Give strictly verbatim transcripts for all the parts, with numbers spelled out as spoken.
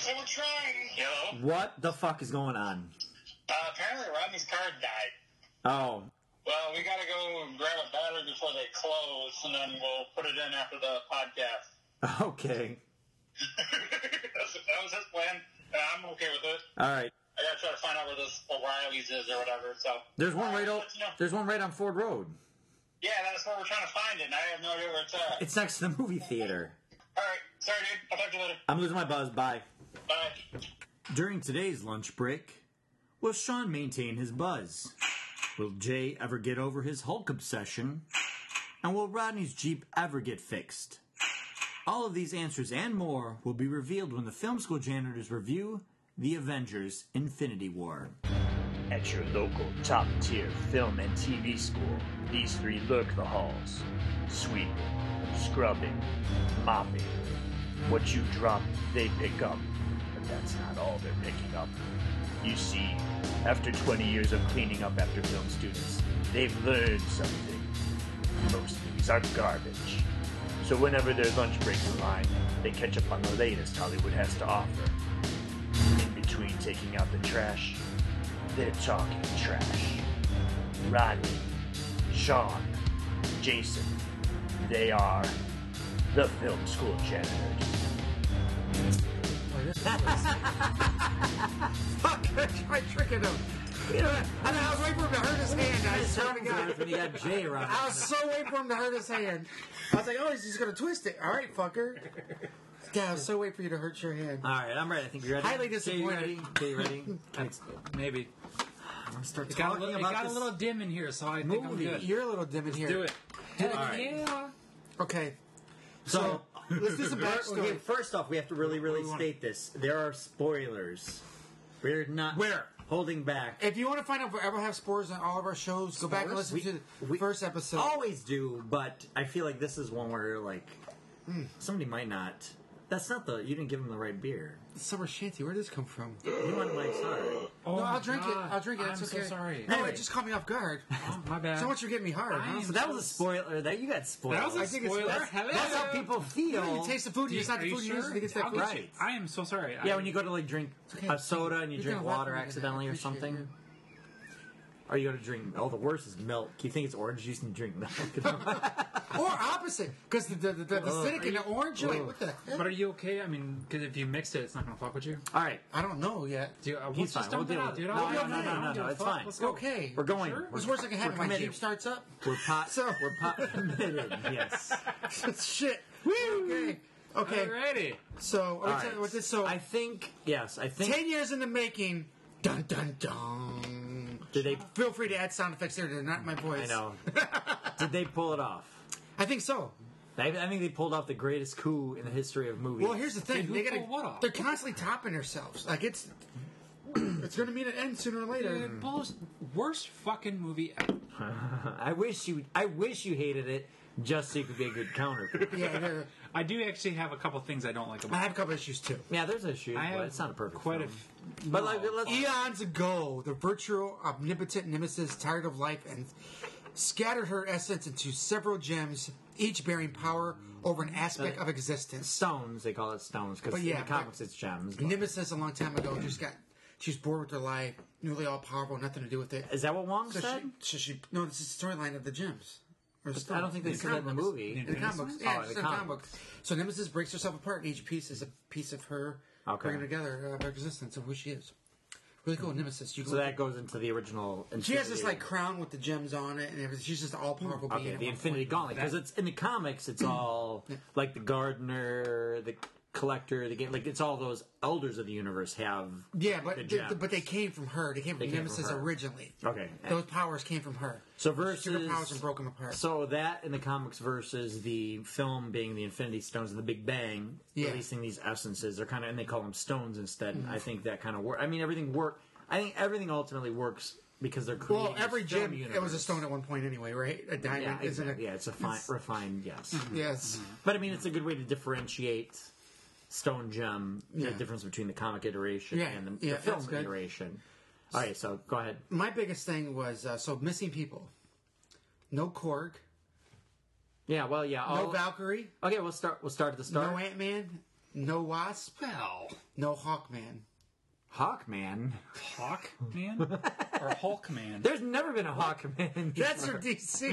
So we're trying. Hello? What the fuck is going on? Uh, apparently Rodney's card died. Oh. Well, we gotta go grab a battery before they close, and then we'll put it in after the podcast. Okay. That's, that was his plan, and I'm okay with it. All right. I gotta try to find out where this O'Reilly's is or whatever, so... There's one right, uh, o- you know. There's one right on Ford Road. Yeah, that's where we're trying to find it, and I have no idea where it's at. It's next to the movie theater. Alright, sorry dude, I'll talk to you later. I'm losing my buzz. Bye. Bye. During today's lunch break, will Sean maintain his buzz? Will Jay ever get over his Hulk obsession? And will Rodney's Jeep ever get fixed? All of these answers and more will be revealed when the Film School janitors review The Avengers Infinity War. At your local top-tier film and T V school, these three lurk the halls. Sweeping, scrubbing, mopping. What you drop, they pick up. But that's not all they're picking up. You see, after twenty years of cleaning up after film students, they've learned something. Most movies are garbage. So whenever their lunch breaks in line, they catch up on the latest Hollywood has to offer. In between taking out the trash, they're talking trash. Rodney, Sean, Jason, they are the Film School janitors. Fuck, I tried tricking him. You know, I, I was waiting for him to hurt his hand. I swear to God. When you got Jay around. I was so waiting for him to hurt his hand. I was like, oh, he's just going to twist it. All right, fucker. Yeah, I was so waiting for you to hurt your hand. All right, I'm ready. I think you're ready. Highly Jay, you ready? disappointed. Jay, you ready? Thanks. Maybe. I'm gonna start It got, a talking little, it about got a this little dim in here, so I think I'm movie. good. You're a little dim in here. Do it. Do it. All right. Yeah. Okay. So, Let's do some backstory. okay, first off, we have to really, really What do you want? state this. There are spoilers. We're not Where? holding back. If you want to find out if we ever have spoilers on all of our shows, go back and listen We- to the we first episode. Always do, but I feel like this is one where like Hmm. somebody might not. That's not the. You didn't give them the right beer. Summer Shanty, where did this come from? You want my sorry. Oh no, my I'll drink it. God. I'll drink it. I'm It's so okay. sorry. No, Anyway. it just caught me off guard. Oh, my bad. So much you're getting me hard, I huh? am So that was a spoiler. That you got spoiled. That was a I think it's- spoiler. that's- Hello. That's how people feel. You taste the food, Do it's not are the you food you sure? use, you get that I'll food. get you. Right. I am so sorry. Yeah, I, when you go to like drink okay. a soda and you You're drink gonna laugh water at me, accidentally I or appreciate something. it. Or you go to drink. Oh, the worst is milk. You think it's orange juice and you drink milk. Or opposite, because the, the, the, the acidic and the orange, you're like, what the hell? But are you okay? I mean, because if you mix it, it's not going to fuck with you. All right. I don't know yet. Dude, uh, He's let's just fine. dump We'll it deal out, with dude. it. I No, don't no, give a no, fuck. no, I don't no, give no, a it's fuck. fine. Let's go. Okay. We're going. Sure? We're, What's the worst that can happen? we're My committed. Jeep starts up? We're pot. So- We're pot committed. Yes. Shit. Okay. Okay. Alrighty. So, All right. with this, so I think yes. I think. ten years in the making. Dun dun dun. Did they? Feel free to add sound effects there. They're not my voice. I know. Did they pull it off? I think so. I, I think they pulled off the greatest coup in the history of movies. Well, here's the thing. Dude, who they gotta, pulled what off? They're constantly topping themselves. Like it's, it's going to mean an end sooner or later. Dude, bullshit. Worst fucking movie ever. I wish you. I wish you hated it just so you could be a good counter. Yeah, they're- I do actually have a couple things I don't like I about have a couple issues too. Yeah, there's issues, I but have it's not a perfect quite film. a f- But like, no. let's. Eons ago, the virtual omnipotent nemesis, tired of life, and scattered her essence into several gems, each bearing power over an aspect of existence. Stones, they call it stones because But yeah, in the comics it's gems. but- Nemesis, a long time ago, just got she was bored with her life, newly all powerful, nothing to do with it. Is that what Wong So said? she, so she, no, this is the storyline of the gems. Or the I don't think they the said that in the comic books. movie. In the comic books, Oh, yeah, in it's the in the comic comic books. So Nemesis breaks herself apart. And each piece is a piece of her Okay. bringing together of her existence of who she is. Really cool, Nemesis. You So can that goes into the original. She has this Infinity- like crown with the gems on it, and everything. She's just all powerful being. Okay, at the one Infinity point. Gauntlet because it's in the comics. It's all like the Gardener, the Collector, the game. Like it's all those elders of the universe have. Yeah, but the they, gems. but they came from her. They came from They came from Nemesis her. originally. Okay. Those powers came from her. So She took versus her powers and broke them apart. So that in the comics versus the film being the Infinity Stones and the Big Bang, Yeah. releasing these essences. They're kind of and they call them stones instead. Mm-hmm. I think that kind of work. I mean, everything work. I think everything ultimately works because they're creating. Well, every this film gem universe. it was a stone at one point anyway, right? A diamond, Yeah, isn't exactly. it? Yeah, it's a fine, refined. Yes, Yes. but I mean, it's a good way to differentiate stone gem. Yeah. The difference between the comic iteration Yeah, and the, yeah, the film that's good. iteration. All right, so go ahead. My biggest thing was uh, so missing people. No Korg. Yeah, well, yeah. No I'll- Valkyrie. Okay, we'll start. We'll start at the start. No Ant Man. no Wasp, Well, no Hawkman. Hawkman. Hawk Man or Hulk Man? There's never been a Hawkman. That's your D C.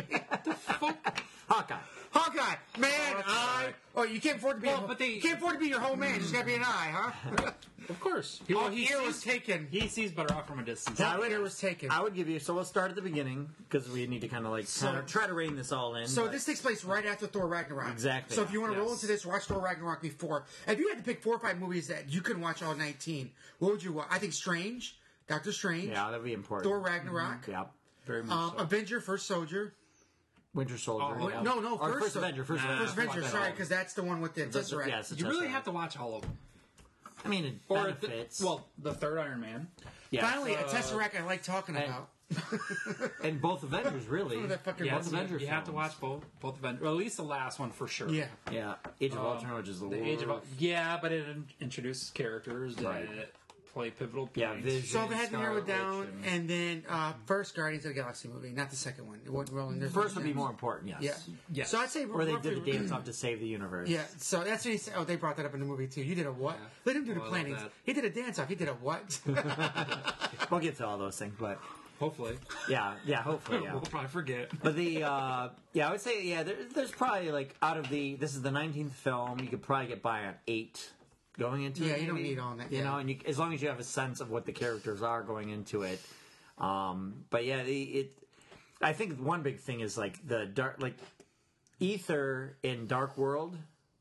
Hawkeye. Hawkeye, man, Hawkeye. I. Oh, you can't afford to be. Well, a, but they- you can't afford to be your whole man. You just gotta be an eye, huh? Of course. He, Oh, he ear sees, was taken. He sees better off from a distance. I would- ear was taken. I would give you. So we'll start at the beginning because we need to kind of like So- kinda try to rein this all in. So but- this takes place right after Thor Ragnarok. Exactly. So if you want to roll Yes. into this, watch Thor Ragnarok before. If you had to pick four or five movies that you couldn't watch all nineteen, what would you watch? I think Strange, Doctor Strange, yeah, that'd be important. Thor Ragnarok, Yeah. Very much um, so. Avenger, First Soldier. Winter Soldier. Oh, yeah. No, no, Or first, first Avenger. First, Nah. Avenger. First Avenger. Fuck that Sorry, all. because that's the one with the That's- Tesseract. yeah, it's a You really Tesseract. have to watch all of them. I mean, it Or benefits. the, well, the third Iron Man. yeah. Finally, a Uh, Tesseract I like talking and- about. and both Avengers, really. Some of that fucking Yeah, both so Avenger you have to films. watch both both Avengers. Well, at least the last one for sure. Yeah. Yeah. Age of Um, Ultron, which is the, The worst. Age of Ul- yeah, but it in- introduces characters Right. that play pivotal points. Yeah, Vision. So if I had to narrow it Scarlet down, Witch and- and then uh, first Guardians of the Galaxy movie, not the second one. It wasn't rolling. The first would be more important, yes. Yeah. Yes. So I'd say Where they did roughly- the dance off to save the universe. Yeah, so that's what he said. Oh, they brought that up in the movie too. You did a what? Yeah. Let him do the Oh, I love planning. that. He did a dance off. He did a what? We'll get to all those things, but Hopefully. yeah, yeah, hopefully, yeah. We'll probably forget. But the uh, yeah, I would say yeah. There, there's probably like out of the this is the nineteenth film, you could probably get by on eight going into Yeah, it. you don't maybe. need all that, You yeah. know, and you, as long as you have a sense of what the characters are going into it. Um, but yeah, the, it. I think one big thing is like the dark, like Ether in Dark World.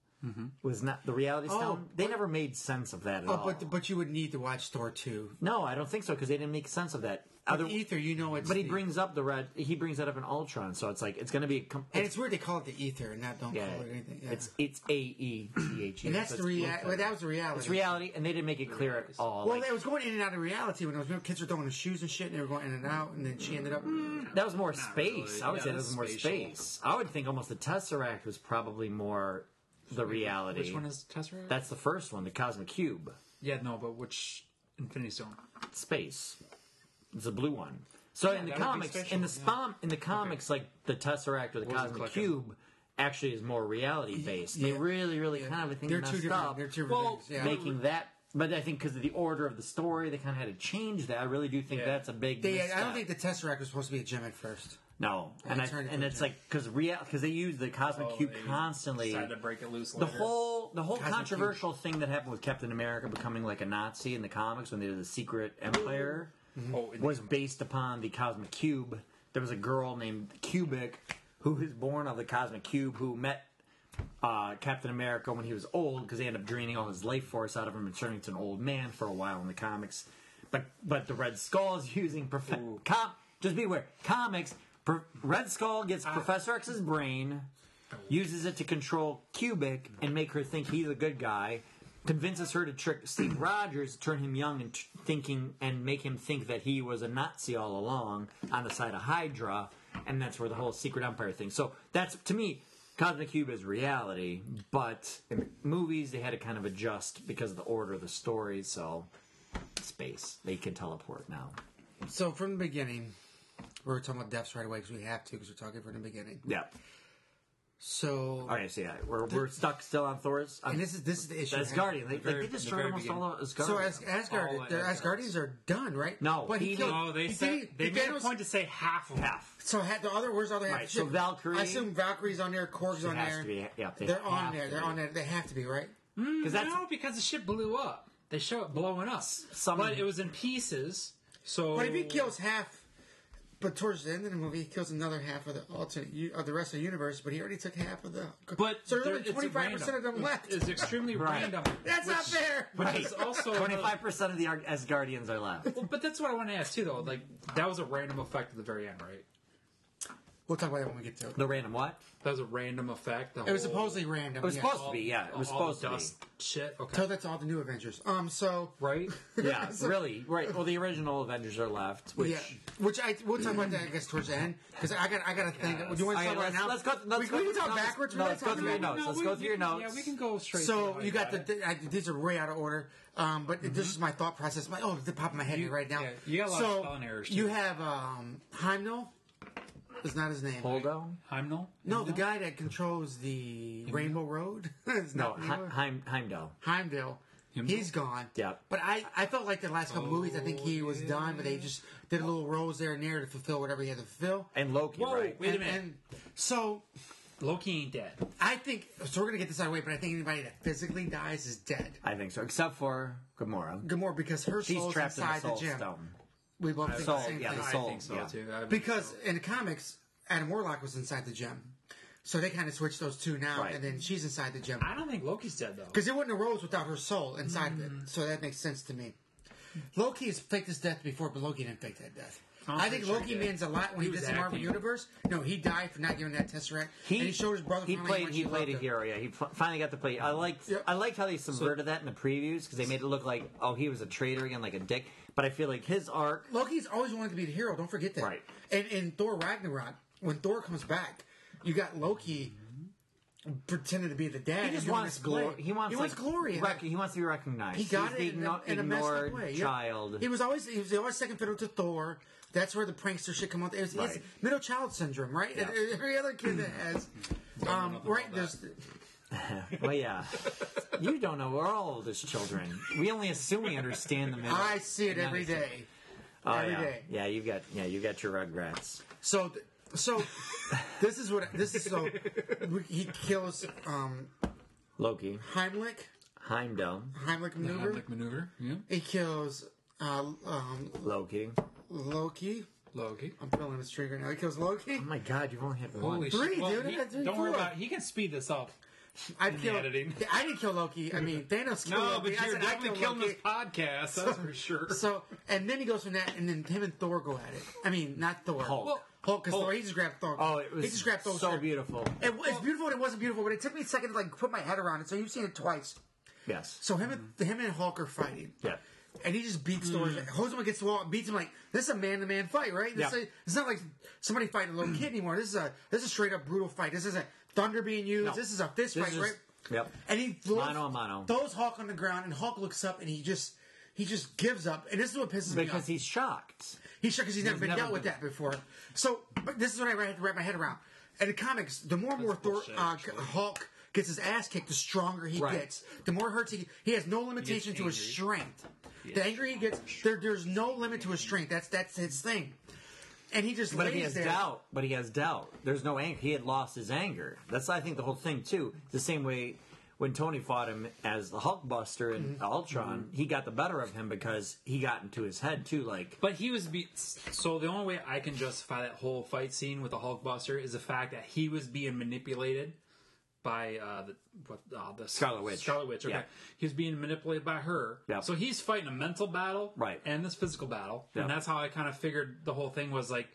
Was not the reality Oh, stone. They but- never made sense of that at oh, all. but but you would need to watch Thor two. no, I don't think so because they didn't make sense of that. But Other, Ether, you know it's. but he the- brings up the red. He brings that up in Ultron, so it's like it's going to be. A com- and it's weird they call it the Ether and not don't yeah, call it anything. Yeah. it's it's A E C H E. and that's so the it's rea- looked well, like- that was the reality. It's reality, and they didn't make it clear at all. Well, like, it was going in and out of reality when those little kids were throwing the shoes and shit, and they were going in and out, and then she ended up. that was more space. really. I would Yeah, say that that's was more spatial. space. I would think almost the Tesseract was probably more the reality. Which one is Tesseract? That's the first one, the Cosmic Cube. yeah, no, but which Infinity Stone? Space. It's a blue one. So in the that would be comics, spatial, in the yeah. spam, in the comics, like the Tesseract or the Wasn't Cosmic clicking. Cube, actually is more reality based. They Yeah. really, really Yeah. kind of I think They're messed two different. up. They're two Well, different things. Yeah. Making that, but I think because of the order of the story, they kind of had to change that. I really do think Yeah. that's a big. They, I misstep. don't think the Tesseract was supposed to be a gem at first. no, and They I, turned it and to a it's gem. like because real because they use the Cosmic Oh, Cube they constantly. Decided to break it loose The later. whole the whole Cosmic controversial thing that happened with Captain America becoming like a Nazi in the comics when they did the Secret Empire Oh, in the was based upon the Cosmic Cube. There was a girl named Cubic who was born of the Cosmic Cube who met uh, Captain America when he was old because they ended up draining all his life force out of him and turning into an old man for a while in the comics. But but the Red Skull is using prof- com- just be aware comics. Pro- Red Skull gets Professor X's brain, uses it to control Cubic and make her think he's a good guy. Convinces her to trick Steve Rogers, turn him young and t- thinking, and make him think that he was a Nazi all along on the side of Hydra, and that's where the whole Secret Empire thing. So that's to me, Cosmic Cube is reality, but in the movies they had to kind of adjust because of the order of the stories. So space, they can teleport now. So from the beginning, we were talking about deaths right away because we have to because we're talking from the beginning. Yeah. So Okay, so yeah, we're we're stuck still on Thor's. On, and this is this is the issue. Asgardian. They, like, very- they the destroyed very almost beginning. all of Asgard. So as Asgard, All the Asgards. Asgardians are done, right? No, but he, he- killed. No, they he, said he, they he made a Thanos- point to say half of them. half. So had the other where's the other half? Right, so Valkyrie- I assume Valkyrie's on there. Korg's on It has there. to be. Yeah, they They're on have there. to They're be. on there. They have to be right. Because that's No, because the ship blew up. They show it blowing up. some- but it was in pieces. So But if he kills half, but towards the end of the movie, he kills another half of the alternate u- of the rest of the universe. But he already took half of the. but so there's there- only it's twenty five percent of random. them left. It's extremely Right. random. That's not fair. But it's also twenty-five percent of the Ar- Asgardians are left. Well, but that's what I want to ask too, though. Like that was a random effect at the very end, right? We'll talk about that when we get to it. The random what? That was a random effect. The It was whole- supposedly random. It was yeah. supposed to be, yeah. It was all supposed the to be. dust shit. Okay, Tell that to all the new Avengers. Um. So. right? Yeah, really. Right. Well, the original Avengers are left. Which, Yeah, which I we'll talk about that I guess towards the end because I got I got to think. Do you want to Okay, talk about let's, it now? let's go. Let's we, go we can talk no, let's- backwards. No, we let's can go talk through your about- notes. Let's we- go through your we can- notes. Yeah, we can go straight. So through you got it. the I, these are way out of order, um, but this is my thought process. My oh, the pop of my head You- right now. yeah, you got a lot so of spelling errors, too. You have um, Heimdall, is not his name. Holdo? Heimdall? No, the guy that controls the Rainbow Road. It's No, not He- Rainbow. Heim, Heimdall. Heimdall. Heimdall? He's gone. Yeah. But I, I felt like the last couple movies, I think he was done, but they just did a little roles there and there to fulfill whatever he had to fulfill. And Loki, Whoa, right? wait a and, minute. and so Loki ain't dead. I think so. We're gonna get this out of the way, but I think anybody that physically dies is dead. I think so, except for Gamora. Gamora, because her She's soul's trapped in the inside the, Soul gem. Stone. We both think Soul, the same yeah, thing. the I soul, think so, yeah. too. I Because so. in the comics, Adam Warlock was inside the gem, so they kind of switched those two now, Right. and then she's inside the gem. I don't think Loki's dead, though. Because it wouldn't have rose without her soul inside of it, so that makes sense to me. Loki has faked his death before, but Loki didn't fake that death. I'm I think pretty sure Loki he did. means a lot when He he, was did the Marvel acting. Universe. No, he died for not giving that Tesseract, He, and he showed his brother. He finally played. when He she played loved a him. hero. Yeah, he f- finally got to play. I liked. Yep. I liked how they subverted that in the previews because they made it look like, oh, he was a traitor again, like a dick. But I feel like his arc. Loki's always wanted to be the hero. Don't forget that. Right. And in Thor Ragnarok, when Thor comes back, you got Loki pretending to be the dad. He and just doing wants this play. glory. He wants, He wants like, glory. and rec- he wants to be recognized. He got He's it the in, a, igno- in a messed up ignored way. Yep. child. He was always he was always second fiddle to Thor. That's where the prankster shit come out. It's, it's Right. middle child syndrome, right? Yeah. And every other kid that has, um, nothing right? about There's Well, yeah. You don't know. We're all old as children. We only assume we understand the middle. I see it every day, oh, every yeah. day. Yeah, you got. Yeah, you got your Rugrats. So, th- so this is what this is. So he kills um, Loki, Heimlich, Heimdall, Heimlich maneuver. Heimlich maneuver. Yeah. He kills uh, um, Loki. Loki. Loki. I'm pulling his trigger now. He kills Loki. Oh my God, you've only hit one. Holy Three, shit. Well, dude. he- I got three, don't worry four. about it. He can speed this up. I in the killed. editing. I didn't kill Loki. I mean, Thanos killed No, Loki. but I you're said I definitely killed killing this Loki. podcast, that's for sure. So, and then he goes from that, and then him and Thor go at it. I mean, not Thor. Hulk. Well, Hulk, because Hulk. Thor, he just grabbed Thor. Oh, it was he just grabbed Thor's so shirt. beautiful. It, it's beautiful and it wasn't beautiful, but it took me a second to like put my head around it. So you've seen it twice. Yes. So him and him and Hulk are fighting. Yeah. And he just beats Thor. Holds him against the wall, and beats him like this is a man to man fight, right? This Yeah. is, it's not like somebody fighting a little kid anymore. This is a this is a straight up brutal fight. This isn't thunder being used. No. This is a fist This fight, is right? just- Yep. And he throws, Mano a mano. throws Hulk on the ground, and Hulk looks up and he just he just gives up. And this is what pisses me off. Because he's shocked. He's shocked because he's never been never dealt with been- that before. So, but this is what I had to wrap my head around. In the comics, the more and more Thor, bullshit, uh, actually. Hulk gets his ass kicked, the stronger he Right. gets. The more hurts he he has no limitation to his angry. strength. The angrier he gets, there, there's no limit to his strength. That's that's his thing. And he just But lays he has there. doubt. But he has doubt. There's no anger. He had lost his anger. That's, I think, the whole thing, too. The same way when Tony fought him as the Hulkbuster in Mm-hmm. Ultron, he got the better of him because he got into his head, too. Like, But he was be- so the only way I can justify that whole fight scene with the Hulkbuster is the fact that he was being manipulated by uh, the what uh, the Scarlet Witch. Scarlet Witch. Okay, Yeah. he was being manipulated by her. Yeah. So he's fighting a mental battle, Right. and this physical battle, Yeah. and that's how I kind of figured the whole thing was like.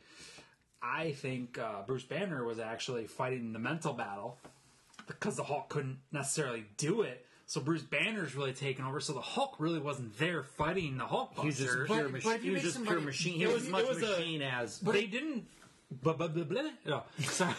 I think uh, Bruce Banner was actually fighting the mental battle because the Hulk couldn't necessarily do it. So Bruce Banner's really taken over. So the Hulk really wasn't there fighting the Hulkbuster. he was just But- pure, but machine. if you He was make just somebody- pure machine. He it was, was- as much it was a- machine as... But they didn't. Blah, blah, blah, blah. No, sorry.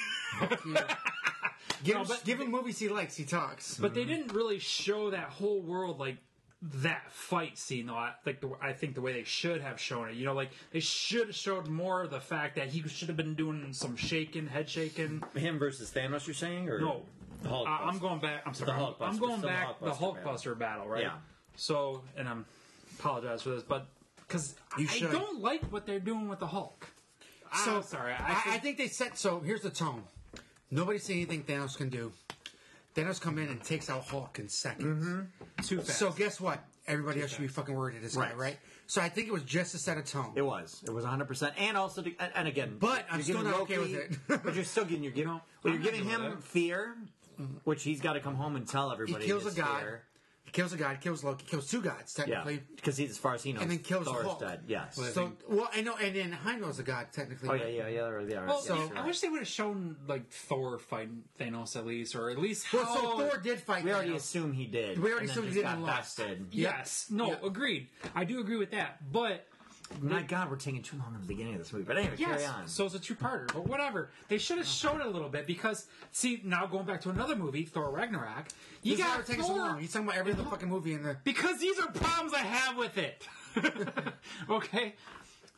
Give, No, him, but- give him movies he likes. He talks. But they didn't really show that whole world like that fight scene. Though I like, the, I think the way they should have shown it. You know, like they should have showed more of the fact that he should have been doing some shaking, head shaking. Him versus Thanos, you're saying? Or No, the Hulk. I, I'm going back. I'm sorry. The I'm, Hulkbuster, I'm going still the back the Hulkbuster Hulkbuster battle, right? Yeah. So, and I'm apologize for this, but because You I should. don't like what they're doing with the Hulk. So I'm sorry. I, I, I think, think they set. So here's the tone. Nobody's seen anything Thanos can do. Thanos come in and takes out Hulk in seconds. too fast. So guess what? Everybody else should be fucking worried at this guy, Right. right? So I think it was just to set a tone. It was. It was one hundred percent. And also, to, and, and again, But I'm you're still giving not okay Loki- with it. but you're still getting you're giving. No, well, you're I'm not giving doing him that. fear, which he's got to come home and tell he everybody. kills a his god. fear. He kills a god. Kills Loki. Kills two gods Yeah, technically. because he's as far as he knows, And then kills Thor's Hulk. dead. Yes. So well, I know, and then Heimdall's a god technically. Oh right? yeah, yeah, yeah, yeah. yeah well, yeah, so- sure. I wish they would have shown like Thor fighting Thanos at least, or at least how. Well, so Thor did fight. we already Thanos. assume he did. We already and then assumed he just did got and lost. bested. Yes. No. Yeah. Agreed. I do agree with that, but. My God, we're taking too long in the beginning of this movie. But anyway, carry Yes, on. so it's a two-parter, but whatever. They should have shown it a little bit because, see, now going back to another movie, Thor Ragnarok, you He's got never taking so Thor long. He's talking about every other fucking movie in the. because these are problems I have with it. Okay,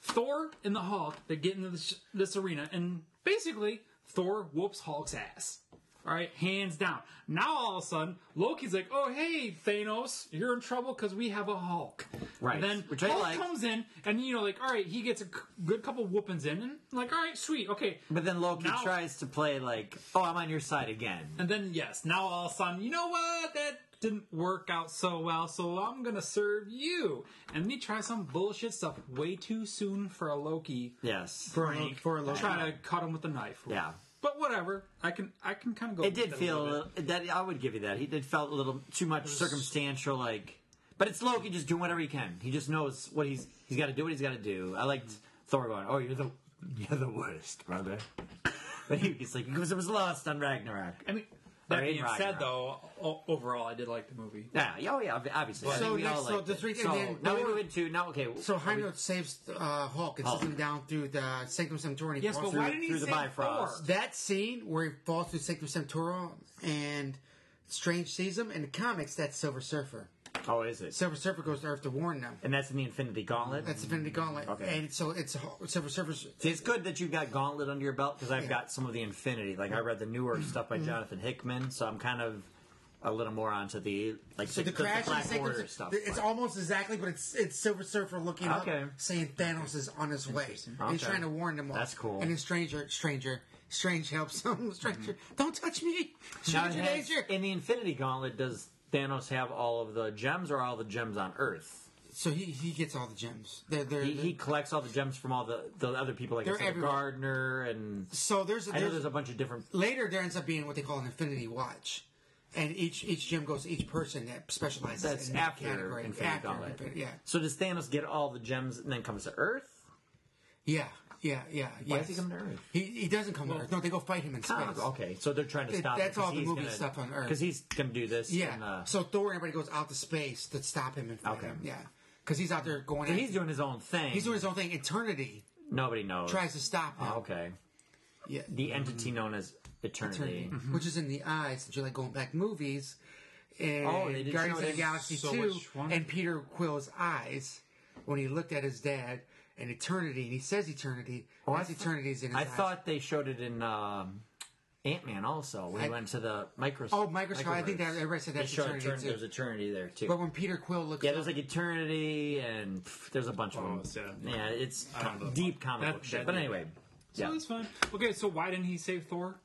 Thor and the Hulk, they get into this, this arena, and basically, Thor whoops Hulk's ass. All right, hands down. Now, all of a sudden, Loki's like, oh, hey, Thanos, you're in trouble because we have a Hulk. Right. And then Which I Hulk like. comes in, and, you know, like, all right, he gets a c- good couple whoopings in, and, like, all right, sweet, okay. But then Loki Now- tries to play like, oh, I'm on your side again. And then, yes, now all of a sudden, you know what? That didn't work out so well, so I'm going to serve you. And then he tries some bullshit stuff way too soon for a Loki Yes. break. For a Loki. Try to cut him with a knife. Yeah. But whatever. I can I can kind of go It did with feel a little little, that I would give you that. He did felt a little too much circumstantial, like. But it's Loki just doing whatever he can. He just knows what he's he's got to do. What he's got to do. I liked Thor going, "Oh, you're the you're the worst, brother." But he, he's like, because it was lost on Ragnarok. I mean, that Or in being said, Ragnarok. though, o- overall, I did like the movie. Yeah, yeah, oh yeah, ob- obviously. I So think we next- all so liked the it. three- So and then- now we move into now. Okay, So are we- Heimdall saves uh, Hulk and Hulk. sends him down through the Sanctum Sanctorum. Yes, but Falls why through- didn't he through the say Bifrost. Thor? That scene where he falls through Sanctum Sanctorum and Strange sees him in the comics, that's Silver Surfer. Oh, is it? Silver Surfer goes to Earth to warn them. And that's in the Infinity Gauntlet. That's Infinity Gauntlet. Okay. And so it's Silver Surfer's. See, it's good that you got Gauntlet under your belt because I've Yeah. got some of the Infinity. Like I read the newer stuff by Jonathan Hickman, so I'm kind of a little more onto the like So the, the crash the Black and Sanctum Order stuff. It's almost exactly, but it's it's Silver Surfer looking Okay. up, saying Thanos is on his way. And he's Okay. trying to warn them all. That's cool. And then Stranger, Stranger, Strange helps him. Stranger, don't touch me. Now, Stranger it has- danger. in the Infinity Gauntlet, does Thanos have all of the gems or all the gems on Earth? So he he gets all the gems. They're, they're, He, he collects all the gems from all the, the other people, like I They're said, everywhere. Gardner, and so there's, I know there's there's a bunch of different. later there ends up being what they call an Infinity Watch. And each each gem goes to each person that specializes That's in that after category. Infinity After Gauntlet. Infinity- yeah, So does Thanos get all the gems and then comes to Earth? yeah, yeah, yeah. Why yes. does he come to Earth? He, he doesn't come to Earth. No, they go fight him in space. Oh, okay, so they're trying to It- stop. that's him 'cause all the he's movie gonna- stuff on Earth. because he's going to do this. Yeah. and, uh, So Thor and everybody goes out to space to stop him and fight Okay. him. Yeah. Because he's out there going. so at- he's doing his own thing. he's doing his own thing. Eternity Nobody knows. tries to stop him. Oh, okay. Yeah. The entity known as Eternity. Eternity, which is in the eye, since you like going back movies. And Oh, they did Guardians show of it the in- Galaxy so two, which one? and Peter Quill's eyes when he looked at his dad and Eternity, and he says Eternity. Oh, I that's thought- Eternity's in his I eyes. thought they showed it in um, Ant Man also when he I- went to the microscope. Oh, Microscope. I think that everybody said They that's showed Eternity Eternity. too. There's Eternity there too. But when Peter Quill looks yeah, up, there's like Eternity, and pff, there's a bunch of Oh, them. yeah. Yeah, it's I don't know. deep comic That- book shit. that- But anyway, So yeah. that's fine. Okay, so why didn't he save Thor?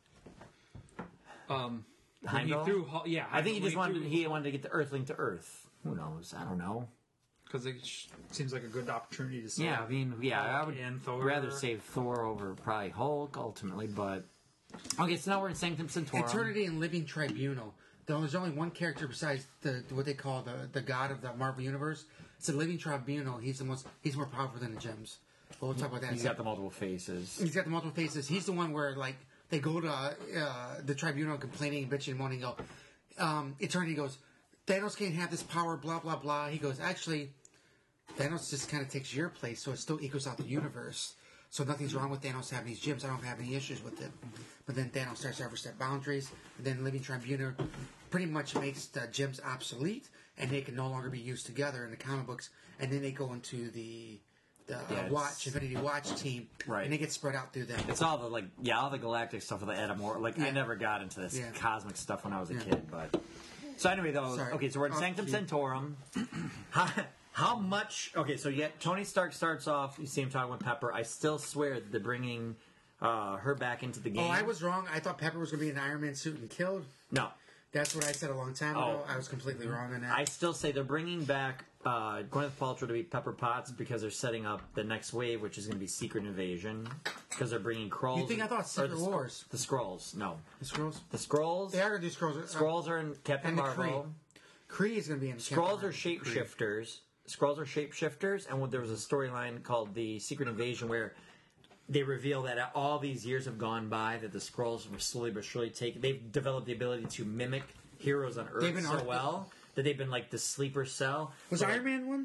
Um, when Heimdall? he threw, Hul- yeah, I think he just wanted he wanted to get the Earthling to Earth. Who knows? I don't know. because it sh- seems like a good opportunity to save. Yeah, I mean, yeah, I would and Thor. rather save Thor over probably Hulk ultimately, but okay. So now we're in Sanctum Sanctorum. Eternity and Living Tribunal. There's only one character besides the what they call the the god of the Marvel universe. It's a Living Tribunal. He's the most. He's more powerful than the gems. But we'll talk about that. in a He's got second. the multiple faces. He's got the multiple faces. He's the one where like they go to uh, the tribunal complaining, bitching, moaning. Go, um, Eternity goes, Thanos can't have this power. Blah blah blah. He goes, actually, Thanos just kind of takes your place, so it still equals out the universe. So nothing's wrong with Thanos having these gems. I don't have any issues with it. But then Thanos starts to overstep boundaries. And then Living Tribunal pretty much makes the gems obsolete, and they can no longer be used together in the comic books. And then they go into the the uh, Yeah, it's- Watch Infinity Watch team, Right. and they get spread out through them. It's all the like, yeah, all the galactic stuff with the Adam War. Like, I Yeah. never got into this Yeah. cosmic stuff when I was a Yeah. kid, but so anyway, though, Sorry. okay, so we're in Off Sanctum cue. Sanctorum. how, how much? Okay, so yet Tony Stark starts off. You see him talking with Pepper. I still swear that they're bringing uh, her back into the game. Oh, I was wrong. I thought Pepper was going to be in an Iron Man suit and killed. no. That's what I said a long time ago. Oh. I was completely wrong on that. I still say they're bringing back uh, Gwyneth Paltrow to be Pepper Potts because they're setting up the next wave, which is going to be Secret Invasion, because they're bringing Skrulls. You think I thought or Secret the, Wars? The Skrulls, no, the Scrolls. the Skrulls. They are going to do Scrolls. Uh, Skrulls are in Captain and the Marvel. Kree is going to be in. Skrulls are Captain Marvel. shapeshifters. Skrulls are shapeshifters, and when there was a storyline called the Secret Invasion where they reveal that all these years have gone by, that the Skrulls were slowly but surely taken. They've developed the ability to mimic heroes on Earth They've been so ar- well that they've been like the sleeper cell. Was So, Iron Man one?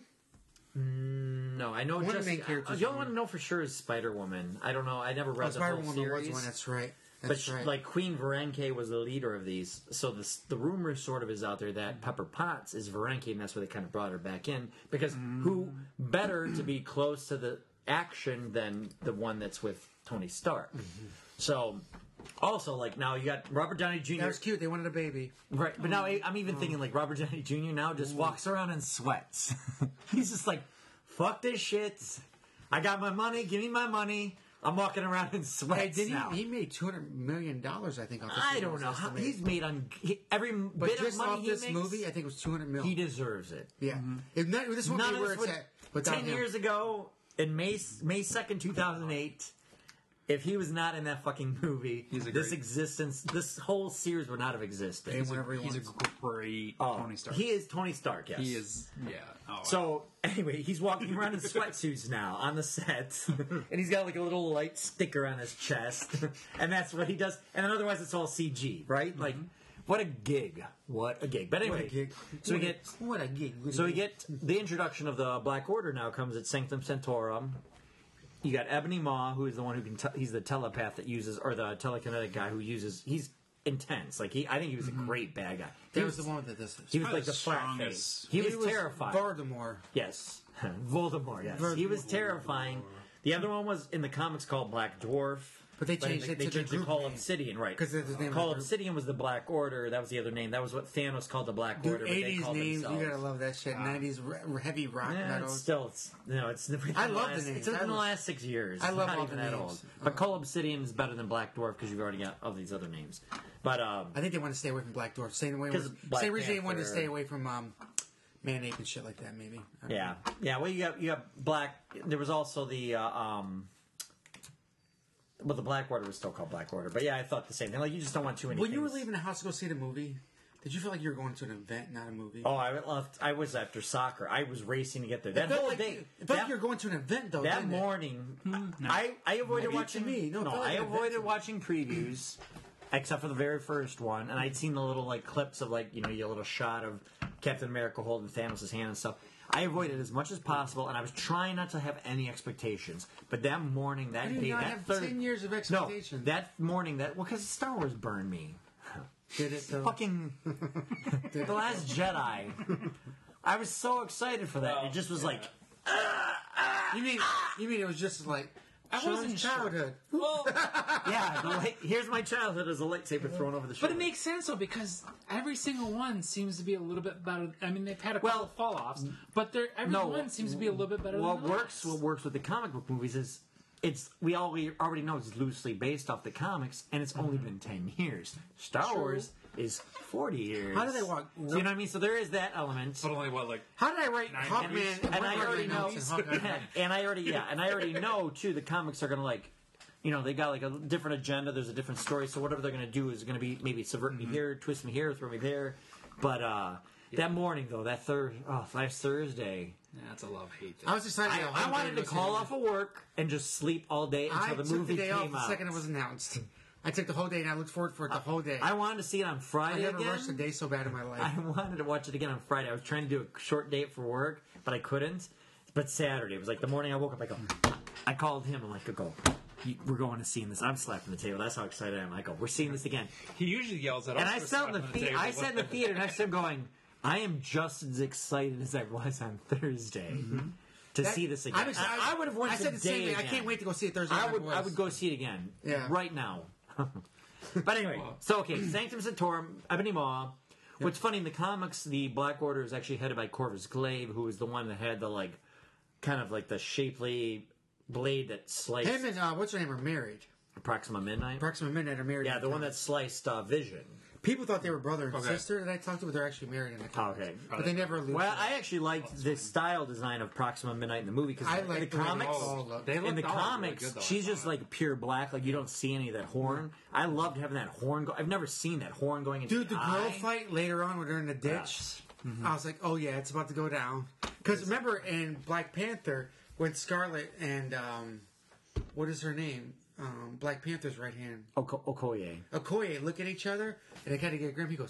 No, I know One of the just main characters the only was- one I know for sure is Spider Woman. I don't know. I never read Oh, the Spider whole Woman series. was one. That's right. But That's sh right. like Queen Varenke was the leader of these, so this, the rumor sort of is out there that Pepper Potts is Varenke, and that's why they kind of brought her back in because Mm. who better to be close to the action than the one that's with Tony Stark. Mm-hmm. So, also, like, now you got Robert Downey Junior That was cute. They wanted a baby. Right, but now I- I'm even thinking, like, Robert Downey Junior now just walks around in sweats. He's just like, fuck this shit. I got my money. Give me my money. I'm walking around in Hey, sweats did now. he, he made two hundred million dollars, I think. Off this I movie, don't was know. How, estimated. he's made on he, every But bit just of money off he this makes, movie, I think it was two hundred million. he deserves it. Yeah. If not, this won't None be of where us it's would, at without ten him. years ago, in May May second, two thousand eight, if he was not in that fucking movie, He's a this great- existence, this whole series would not have existed. Hey, whenever he He's a wants. great Oh, Tony Stark. He is Tony Stark. Yes, He is, yeah. Oh, So anyway, he's walking around in sweatsuits now on the set, and he's got like a little light sticker on his chest, and that's what he does. And then otherwise, it's all C G, right? Like, what a gig! What a gig! But anyway, What a gig. so we What a- get What a gig. so we get the introduction of the Black Order now comes at Sanctum Sanctorum. You got Ebony Maw, who is the one who can. Te- he's the telepath that uses, or the telekinetic guy who uses. He's intense. Like he, I think he was a great bad guy. He That was the one with the this. He was Probably like the the flat strongest. face. He, was, terrifying. Voldemort. Yes. Voldemort, yes. He was terrifying. The other one was in the comics called Black Dwarf. But they changed in it they to the changed it group Call name. Obsidian, right. 'Cause that's the name of Call the group. Obsidian was the Black Order. That was the other name. That was what Thanos called the Black Dude, Order. But they eighties called names, themselves. you gotta love that shit. nineties r- heavy rock Yeah, metal. it's still, it's, you know, it's within I the love the last, names. It's within I the love- last six years. I It's love not all even the that names. old. But Call Obsidian is better than Black Dwarf because you've already got all these other names. But um, I think they want to stay away from Black Dwarf. Same way, 'Cause Black same reason they wanted to Panther- stay away from um, Man Ape and shit like that. Maybe. I don't yeah, know. yeah. Well, you got you got Black. There was also the. Uh, um, well, the Black Order was still called Black Order, but yeah, I thought the same thing. Like, you just don't want too many. When you were things. leaving the house to go see the movie, did you feel like you were going to an event, not a movie? Oh, I left. I was after soccer. I was racing to get there. it That felt whole like, day. it felt like that- you were going to an event, though. That didn't it? morning, I, I avoided Maybe watching to me. No, it no, felt like I an event avoided to me. watching previews, except for the very first one, and I'd seen the little like clips of like you know your little shot of Captain America holding Thanos' hand and stuff. I avoided as much as possible, and I was trying not to have any expectations. But that morning, that How do you day, not that have third, ten years of no, expectations? that morning, that well, because Star Wars burned me. Did it though? Fucking the Last Jedi. I was so excited for that. It just was like. You mean you mean it was just like I Sean's wasn't sure. childhood? Well, Yeah, the light, here's my childhood as a lightsaber thrown over the but shoulder. it makes sense though because every single one seems to be a little bit better. I mean, they've had a couple Well, of fall offs, but they're every no, one seems to be a little bit better. What than the works, last. what works with the comic book movies is it's we all we already know it's loosely based off the comics, and it's only been ten years. Star True. Wars is forty years. How do they walk- So you know what I mean? So there is that element. But only what, like, How did I write Nine Hawkman? movies? and And I Hawkman already know, and Hawkman? and I already yeah, and I already know too. The comics are gonna like, you know, they got like a different agenda. There's a different story. So whatever they're gonna do is gonna be maybe subvert me here, twist me here, throw me there. But uh that morning though, that third, oh, last Thursday, Yeah, it's a love hate thing. I was excited. I, to go I home wanted to and call go off see of work and just sleep all day it. until I the took movie the day came off the out. second it was announced. I took the whole day and I looked forward for it the whole day. I wanted to see it on I Friday never again. rushed a day so bad in my life. I wanted to watch it again on Friday. I was trying to do a short date for work, but I couldn't. But Saturday, it was like the morning I woke up, I go, I called him. I'm like, go, you- we're going to see this. I'm slapping the table. That's how excited I am. I go, we're seeing this again. he usually yells at us. And I for sat in the, slapping the table. I sat in the theater next to him going, I am just as excited as I was on Thursday to That- see this again. I'm excited. I, I would have went I said the same today thing. I again. can't wait to go see it Thursday. I night would, with I Wes. would go see it again. Yeah. Right now. But anyway, so okay, Sanctum Sanctorum, Ebony Maw. What's funny in the comics, the Black Order is actually headed by Corvus Glaive, who was the one that had the like, kind of like the shapely blade that sliced Him and uh, what's her name are married. Proxima Midnight. Proxima Midnight are married. Yeah, in the one that comics. sliced uh, Vision. People thought they were brother and Okay. sister that I talked to, but they're actually married in the comics. Okay. But they never allude Well, to it. I actually liked the style design of Proxima Midnight in the movie because I in the like the way they comics, all look. They in looked the all really comics, good, though, I she's thought. just like pure black. Like you don't see any of that horn. I loved having that horn. Go- I've never seen that horn going into Dude, the girl eye. fight later on when they're in the ditch, Yes. I was like, oh yeah, it's about to go down. Because remember in Black Panther, when Scarlet and, um, what is her name? Um, Black Panther's right hand. Oko- Okoye. Okoye look at each other, and they kind of get grim. He goes,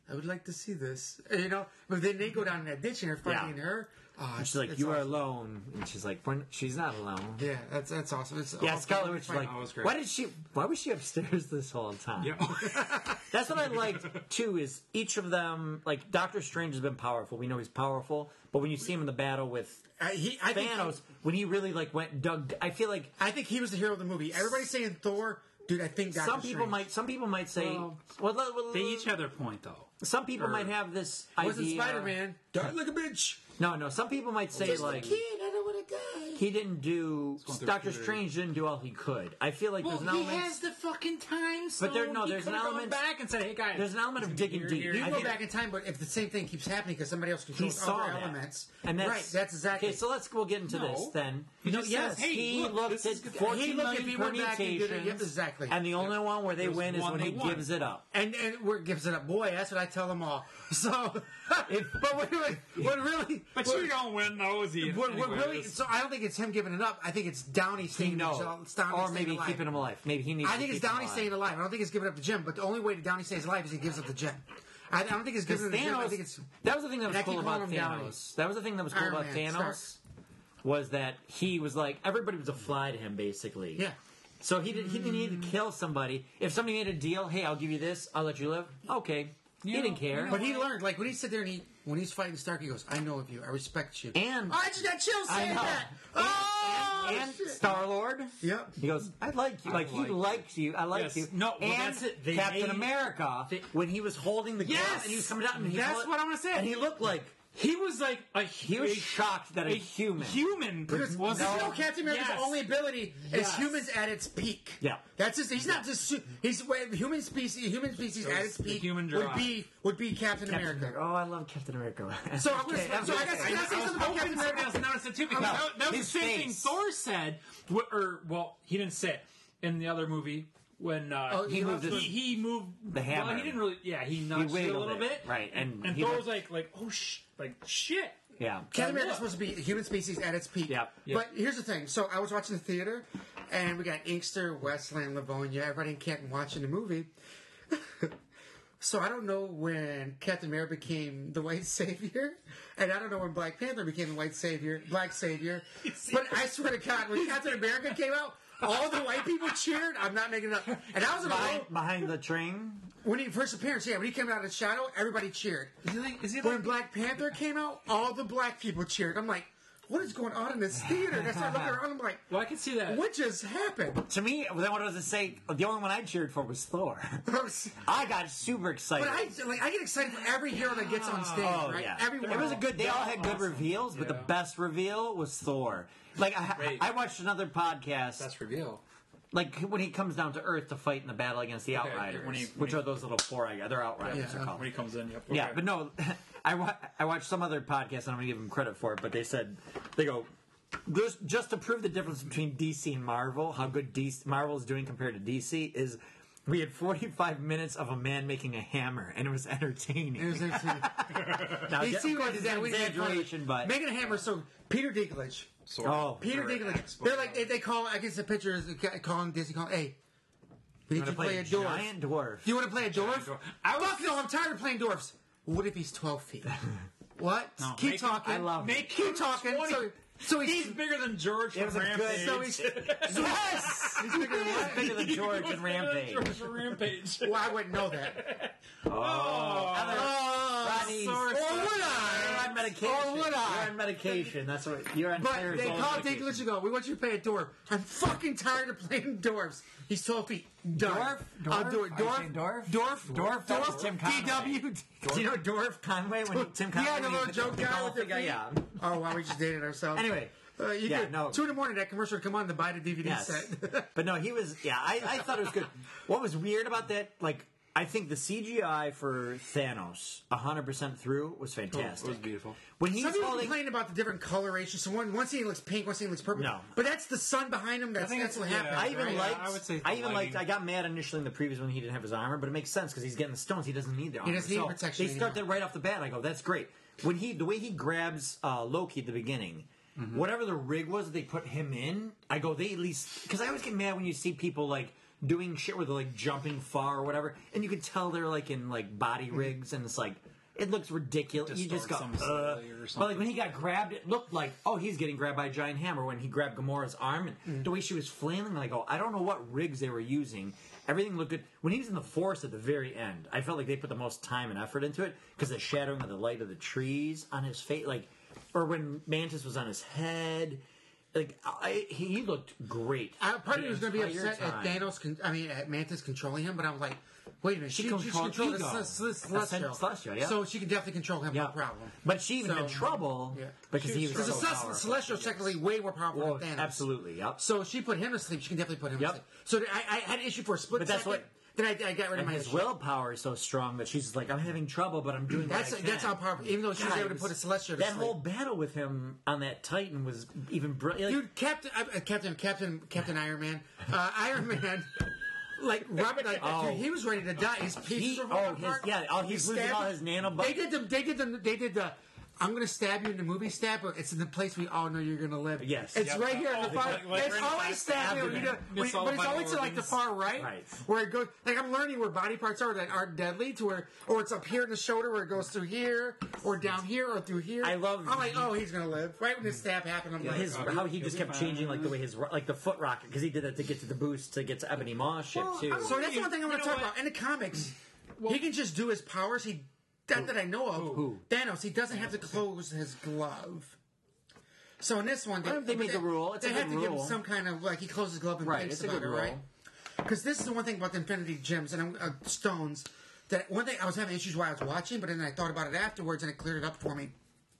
I would like to see this. You know, but then they go down in that ditch and they're fighting Yeah. her. Oh, And she's like, it's "You are awesome. alone," and she's like, "We're n- "She's not alone." Yeah, that's that's awesome. It's Yeah, all- Scarlet Witch is like, Oh, it was great. "Why did she? Why was she upstairs this whole time?" Yeah. That's what I liked too. Is each of them like Doctor Strange has been powerful. We know he's powerful, but when you see him in the battle with Uh, he, I think, Thanos, when he really like went dug, I feel like I think he was the hero of the movie. Everybody's saying Thor, dude. I think Doctor some people Strange. might some people might say Well, well, well, well, They each have their point, though. some people or- might have this wasn't idea. Spider Man. Die like a bitch. No, no. Some people might say Just like a kid. I don't want to die. he didn't do going through Doctor puberty. Strange didn't do all he could. I feel like Well, there's an he element. has the fucking time, so But there- no, he there's an could've gone element- back and said, "Hey guys, There's an element of digging here, deep. here, You I can go think- back in time, but if the same thing keeps happening because somebody else He controls saw other that, elements, and that's right. That's exactly. okay. So let's we'll get into No. this then. He no, just yes, says, "Hey, he look, looked this at is good." fourteen He looked- if million he went back and did it, permutations, yep, exactly. and the only one where they There's win is one when he to one. gives it up. and and where it gives it up, boy. That's what I tell them all. So, if, but what, what, what really, But what, you don't win, though, is he? what, what Anyway, really? it's- So I don't think it's him giving it up. I think it's Downey He staying. knows, it's Downey or staying maybe alive. keeping him alive. Maybe he needs. I to think it's keep him Downey alive. staying alive. I don't think it's giving up the gem. But the only way that Downey stays alive is he gives up the gem. I, I don't think it's Because giving up the gem. I Thanos, think it's that was the thing that was and I cool keep about calling him Downey. Thanos. That was the thing that was cool Iron about Man, Thanos Stark. was that he was like everybody was a fly to him basically. yeah. So he did, he didn't need to kill somebody. If somebody made a deal, hey, I'll give you this, I'll let you live. Okay, he You know- didn't care. you know But he learned, like when he sit there and he, when he's fighting Stark, he goes, "I know of you, I respect you." And- I just got chills I saying know. that. And, Oh, and, and shit. Star Lord. Yep. He goes, I like you. Like, he like you. likes you. I like Yes. you. No, well, and that's it. They Captain made- America, they- when he was holding the Yes! glove and he was coming down, and he That's held- what I wanna say. And he looked like He was like a he was a- shocked that a, a human. human Because was you know, Captain America's Yes. only ability is Yes. humans at its peak. Yeah. That's just he's not just su- he's well, human species. Human species at its the peak human would drive. be would be Captain, Captain America. America. Oh, I love Captain America. So I'm gonna. Okay, I'm so I gonna guess say- can I say I was something about hoping Captain somebody America? else noticed it too because No, that, that was his the same face. thing Thor said, wh- or well, he didn't say it in the other movie when uh, Oh, he he moved he, his- he moved the hammer. Well, he didn't really. Yeah, he he nudged it a wiggled little it, bit, right? And, And he Thor was- was like, like oh sh, like shit. yeah. Captain Uh, America's look. supposed to be human species at its peak. Yep. Yep. But here's the thing. So I was watching the theater, and we got Inkster, Westland, Livonia, everybody in Canton watching the movie. So I don't know when Captain America became the white savior, and I don't know when Black Panther became the white savior, black savior. But I swear to God, when Captain America came out, all the white people cheered. I'm not making it up. And I was in a behind, row behind the train. when he first appearance. Yeah, when he came out of the shadow, everybody cheered. Is he like? Is he When like? Black Panther came out, all the black people cheered. I'm like, what is going on in this theater? And I started looking around. I'm like, Well, I can see that. what just happened? To me, then what does it say? The only one I cheered for was Thor. But I got super excited. I like I get excited for every hero that gets on stage, Oh right? yeah, Everyone. it was a good. They all had good reveals, but the Yeah. best reveal was Thor. Like I, Great. I watched another podcast, That's reveal. like when he comes down to Earth to fight in the battle against the Okay, Outriders, when he- which when are those little four eye. They're Outriders. Yeah. They're called. When he comes in, yep. Yeah, okay. but no, I, wa- I watched some other podcast, and I'm going to give them credit for it, but they said, they go, just, just to prove the difference between D C and Marvel, how good D C, Marvel is doing compared to D C, is we had forty-five minutes of a man making a hammer, and it was entertaining. It was entertaining. Now, You of see course, what it's that an we had fun. exaggeration, but... Megan Hammer. So Peter Dinklage. Sword. Oh, Peter Or Dinklage. X, They're like they, they call. I guess the picture is calling Disney. Calling, hey, we need I'm you to going play to a play a dwarf. giant dwarf. Do you want to play a dwarf? dwarf. I was- Fuck no, I'm tired of playing dwarfs. What if he's twelve feet? What? No, Keep make him- talking. I love Make Keep him talking. twenty. So, so He's he's, bigger than George It was from a good- Rampage. so he's yes. He's bigger than what? Bigger than George and Rampage. George from Rampage. Well, I wouldn't know that. Oh, Ronnie's- sorry. Or would I? You're on medication. Or would I? You're on medication. That's what you're on. But Claire's they old call medication. Dinklage and go, we want you to play a dwarf. I'm fucking tired of playing dwarves. He's twelve feet. Done. Dwarf? I'll Dwarf? do it. Are you Dwarf? saying dwarf? Dwarf? Dwarf, that was Tim Conway. D W. Do you know Dwarf Conway when Tim Conway? Yeah, the when he little put joke the guy golf with the guy, feet. yeah. Oh, wow, we just dated ourselves. Anyway, Uh, you yeah, could, no. two in the morning, that commercial would come on to buy the D V D Yes. set. But no, he was. Yeah, I, I thought it was good. What was weird about that? Like, I think the C G I for Thanos, one hundred percent through, was fantastic. It was beautiful. When he's Some people holding, complain about the different coloration. So one, one scene looks pink, one scene looks purple. No. But that's the sun behind him. That's, think that's what it's- happens. yeah, I even right? liked. I would say I even lighting. liked. I got mad initially in the previous one he didn't have his armor, but it makes sense because he's getting the stones. He doesn't need the armor. doesn't need So protection They start anymore. that right off the bat. I go, that's great. When he, the way he grabs uh, Loki at the beginning. Mm-hmm. Whatever the rig was that they put him in, I go, they at least. Because I always get mad when you see people like doing shit where they're like jumping far or whatever, and you can tell they're like in like body rigs, and it's like it looks ridiculous. You just go, Distorts them uh, slightly or but like when he got grabbed, it looked like oh he's getting grabbed by a giant hammer. When he grabbed Gamora's arm, and Mm. the way she was flailing, like oh I don't know what rigs they were using. Everything looked good. When he was in the forest at the very end, I felt like they put the most time and effort into it because the shadowing of the light of the trees on his face, like, or when Mantis was on his head, like I, he looked great. I, part of me was going to be entire upset at time. Thanos. Con- I mean, at Mantis controlling him, but I was like, wait a minute, she, She she, she controlled controlled the Ego. Cel- Cel- Celestial, Celestial, yeah. so she can definitely control him, Yeah. no problem. But she even So- had trouble Yeah. because he was Because the so Celestial, powerful. Celestial is technically way more powerful Well, than Thanos. absolutely, yep. So she put him to sleep. She can definitely put him Yep. to sleep. So I, I had an issue for a split But that's second. what- Then I, I got rid of And my his issue. willpower is so strong that she's like, I'm having trouble, but I'm doing. That's what I that's can. how powerful. Even though she was God, able to it put a Celestial to That sleep. whole battle with him on that Titan was even brilliant. Like, Dude, Captain, uh, Captain, Captain, Captain Iron Man, uh, Iron Man, like Robert, like, Oh. dude, he was ready to die. His pieces He- were falling oh, his- apart. yeah, oh, he's He losing stabbed all him. his nanobots. They did the, they did the, they did the. I'm gonna stab you in the movie stab, but it's in the place we all know you're gonna live. Yes. it's Yep. right here in the Oh, far. like- like it's right in always the stabbing, you know, abdomen. when- It's all but it's vital always to like the organs. far right, Right. where it goes. Like I'm learning where body parts are that aren't deadly, to where, or it's up here in the shoulder where it goes through here, or down here, or through here. I love- I'm like, oh, he's gonna live. Right when the stab happened, I'm like, his oh, how he just kept changing like the way his ro- like the foot rocket because he did that to get to the boost to get to Ebony Maw's ship too. So that's one thing I want know to talk what? about. In the comics, he can just do his powers. He, that, that I know of, Who? Thanos. He doesn't have to close his glove. So in this one, they, Well, they made the rule. It's they a have good to give him rule. some kind of like he closes his glove and Right, thinks it's a about good it, rule. right? Because this is the one thing about the Infinity Gems and um, uh, stones. That one thing I was having issues while I was watching, but then I thought about it afterwards and it cleared it up for me.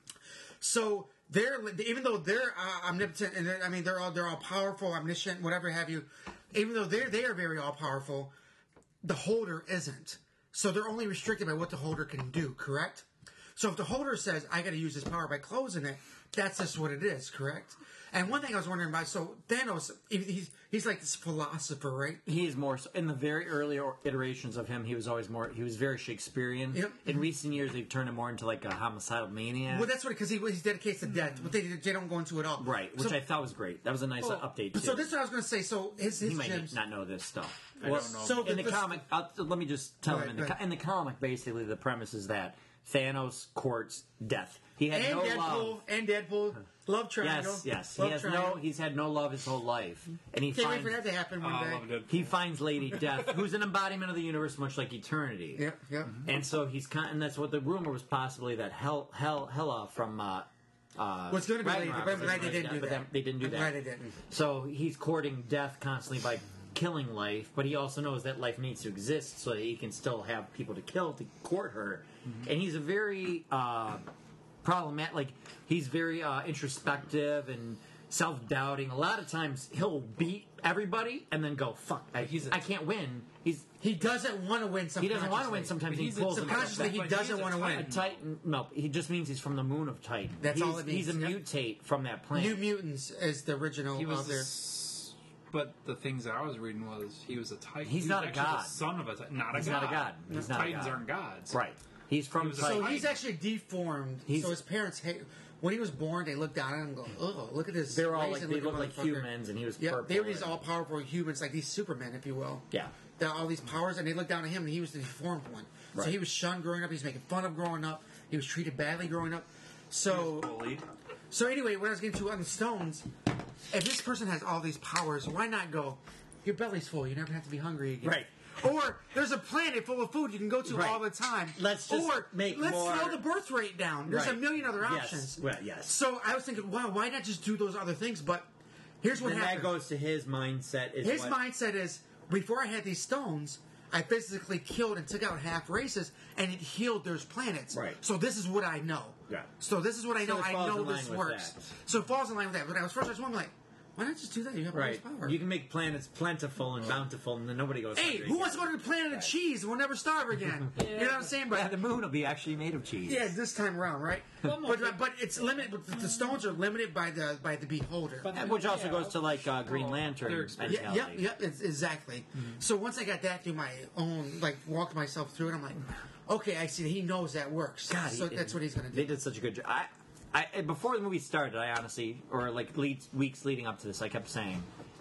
So they're even though they're uh, omnipotent and they're, I mean they're all they're all powerful, omniscient, whatever have you. Even though they're they are very all powerful, the holder isn't. So they're only restricted by what the holder can do. Correct. So if the holder says I got to use this power by closing it, that's just what it is. Correct. And one thing I was wondering about, so Thanos, he- he's he's like this philosopher, right? He's more so, in the very early or- iterations of him. He was always more. He was very Shakespearean. Yep. In recent years, they've turned him more into like a homicidal maniac. Well, that's what because he he's dedicated to death, but they they don't go into it all. right, which So, I thought was great. That was a nice uh, update too. so this is what I was going to say. So his his he might gems. not know this stuff. I don't know. So in the the- comic, I'll, let me just tell Go him. ahead, In the, go co- in the comic, basically, the premise is that Thanos courts death. He had and no Deadpool love. and Deadpool love triangle. Yes, yes. Love He has triangle. no. He's had no love his whole life, and he Can't wait finds for that to happen one Oh, I day. loved it. he finds Lady Death, who's an embodiment of the universe, much like eternity. Yeah, yeah. And so he's con- and that's what the rumor was possibly that Hel Hel Hela from uh, uh, What's going to be Lady, Ragnarok but I'm was glad they Lady didn't Death, do but that. then they didn't do I'm that. glad they didn't. So he's courting death constantly by killing life, but he also knows that life needs to exist so that he can still have people to kill to court her. Mm-hmm. And he's a very uh, problematic. Like he's very uh, introspective and self-doubting. A lot of times he'll beat everybody and then go, "Fuck, I, He's a- I can't win." He's He doesn't want to win. he doesn't want to win. subconsciously. Sometimes But he he's a- pulls himself subconsciously back. he But doesn't he's a want to A win. Titan? No, he just means he's from the moon of Titan. That's he's, all it means, He's a yeah. mutate from that planet. New Mutants is the original He of their. was, but the things that I was reading was he was a titan. He's He not a was actually god. The son of a titan, not a He's god. not a god. He's not a Titans god. aren't gods. Right. He's from He was a Titan. So Titan. he's actually deformed. He's- so his parents hate. When he was born, they looked down at him and go, "Oh, look at this." They were all like raisin they looking looked like motherfucker." humans, and he was Yeah, purple. they were these and- all powerful humans, like these Supermen, if you will. Yeah. They had all these powers, and they looked down at him, and he was the deformed one. So Right. he was shunned growing up. He was making fun of growing up. He was treated badly growing up. So, Bullied. so anyway, what I was getting to on the stones, if this person has all these powers, why not go? Your belly's full. You never have to be hungry again. Right. Or there's a planet full of food you can go to Right. all the time. Let's just or make let's more- slow the birth rate down. There's a Right. million other Yes. options. Well, yes. So I was thinking, wow, why not just do those other things? But here's what Then that happened. goes to his mindset. Is His what, mindset is, before I had these stones, I physically killed and took out half races, and it healed those planets. Right. So this is what I know. Yeah. So this is what I So know. it I falls know in line this with works. that. So it falls in line with that. But I was first, I was wondering, like, why not just do that? You have all Right. this power. You can make planets plentiful and bountiful, and then nobody goes. Hey, hungry who wants to again. go to the planet of cheese and we'll never starve again? You know what I'm saying? Yeah, But the moon will be actually made of cheese. yeah, this time around, right? But, but it's limited. But the stones are limited by the by the beholder. And Which also Yeah. goes to like uh, Green Lantern They're mentality. expensive. Yeah, yep, yep, it's, exactly. So once I got that through my own, like, walked myself through it, I'm like, okay, I see that he knows that works. God, so he- that's what he's going to They do. did such a good job. I, I, before the movie started, I honestly, or like leads, weeks leading up to this, I kept saying,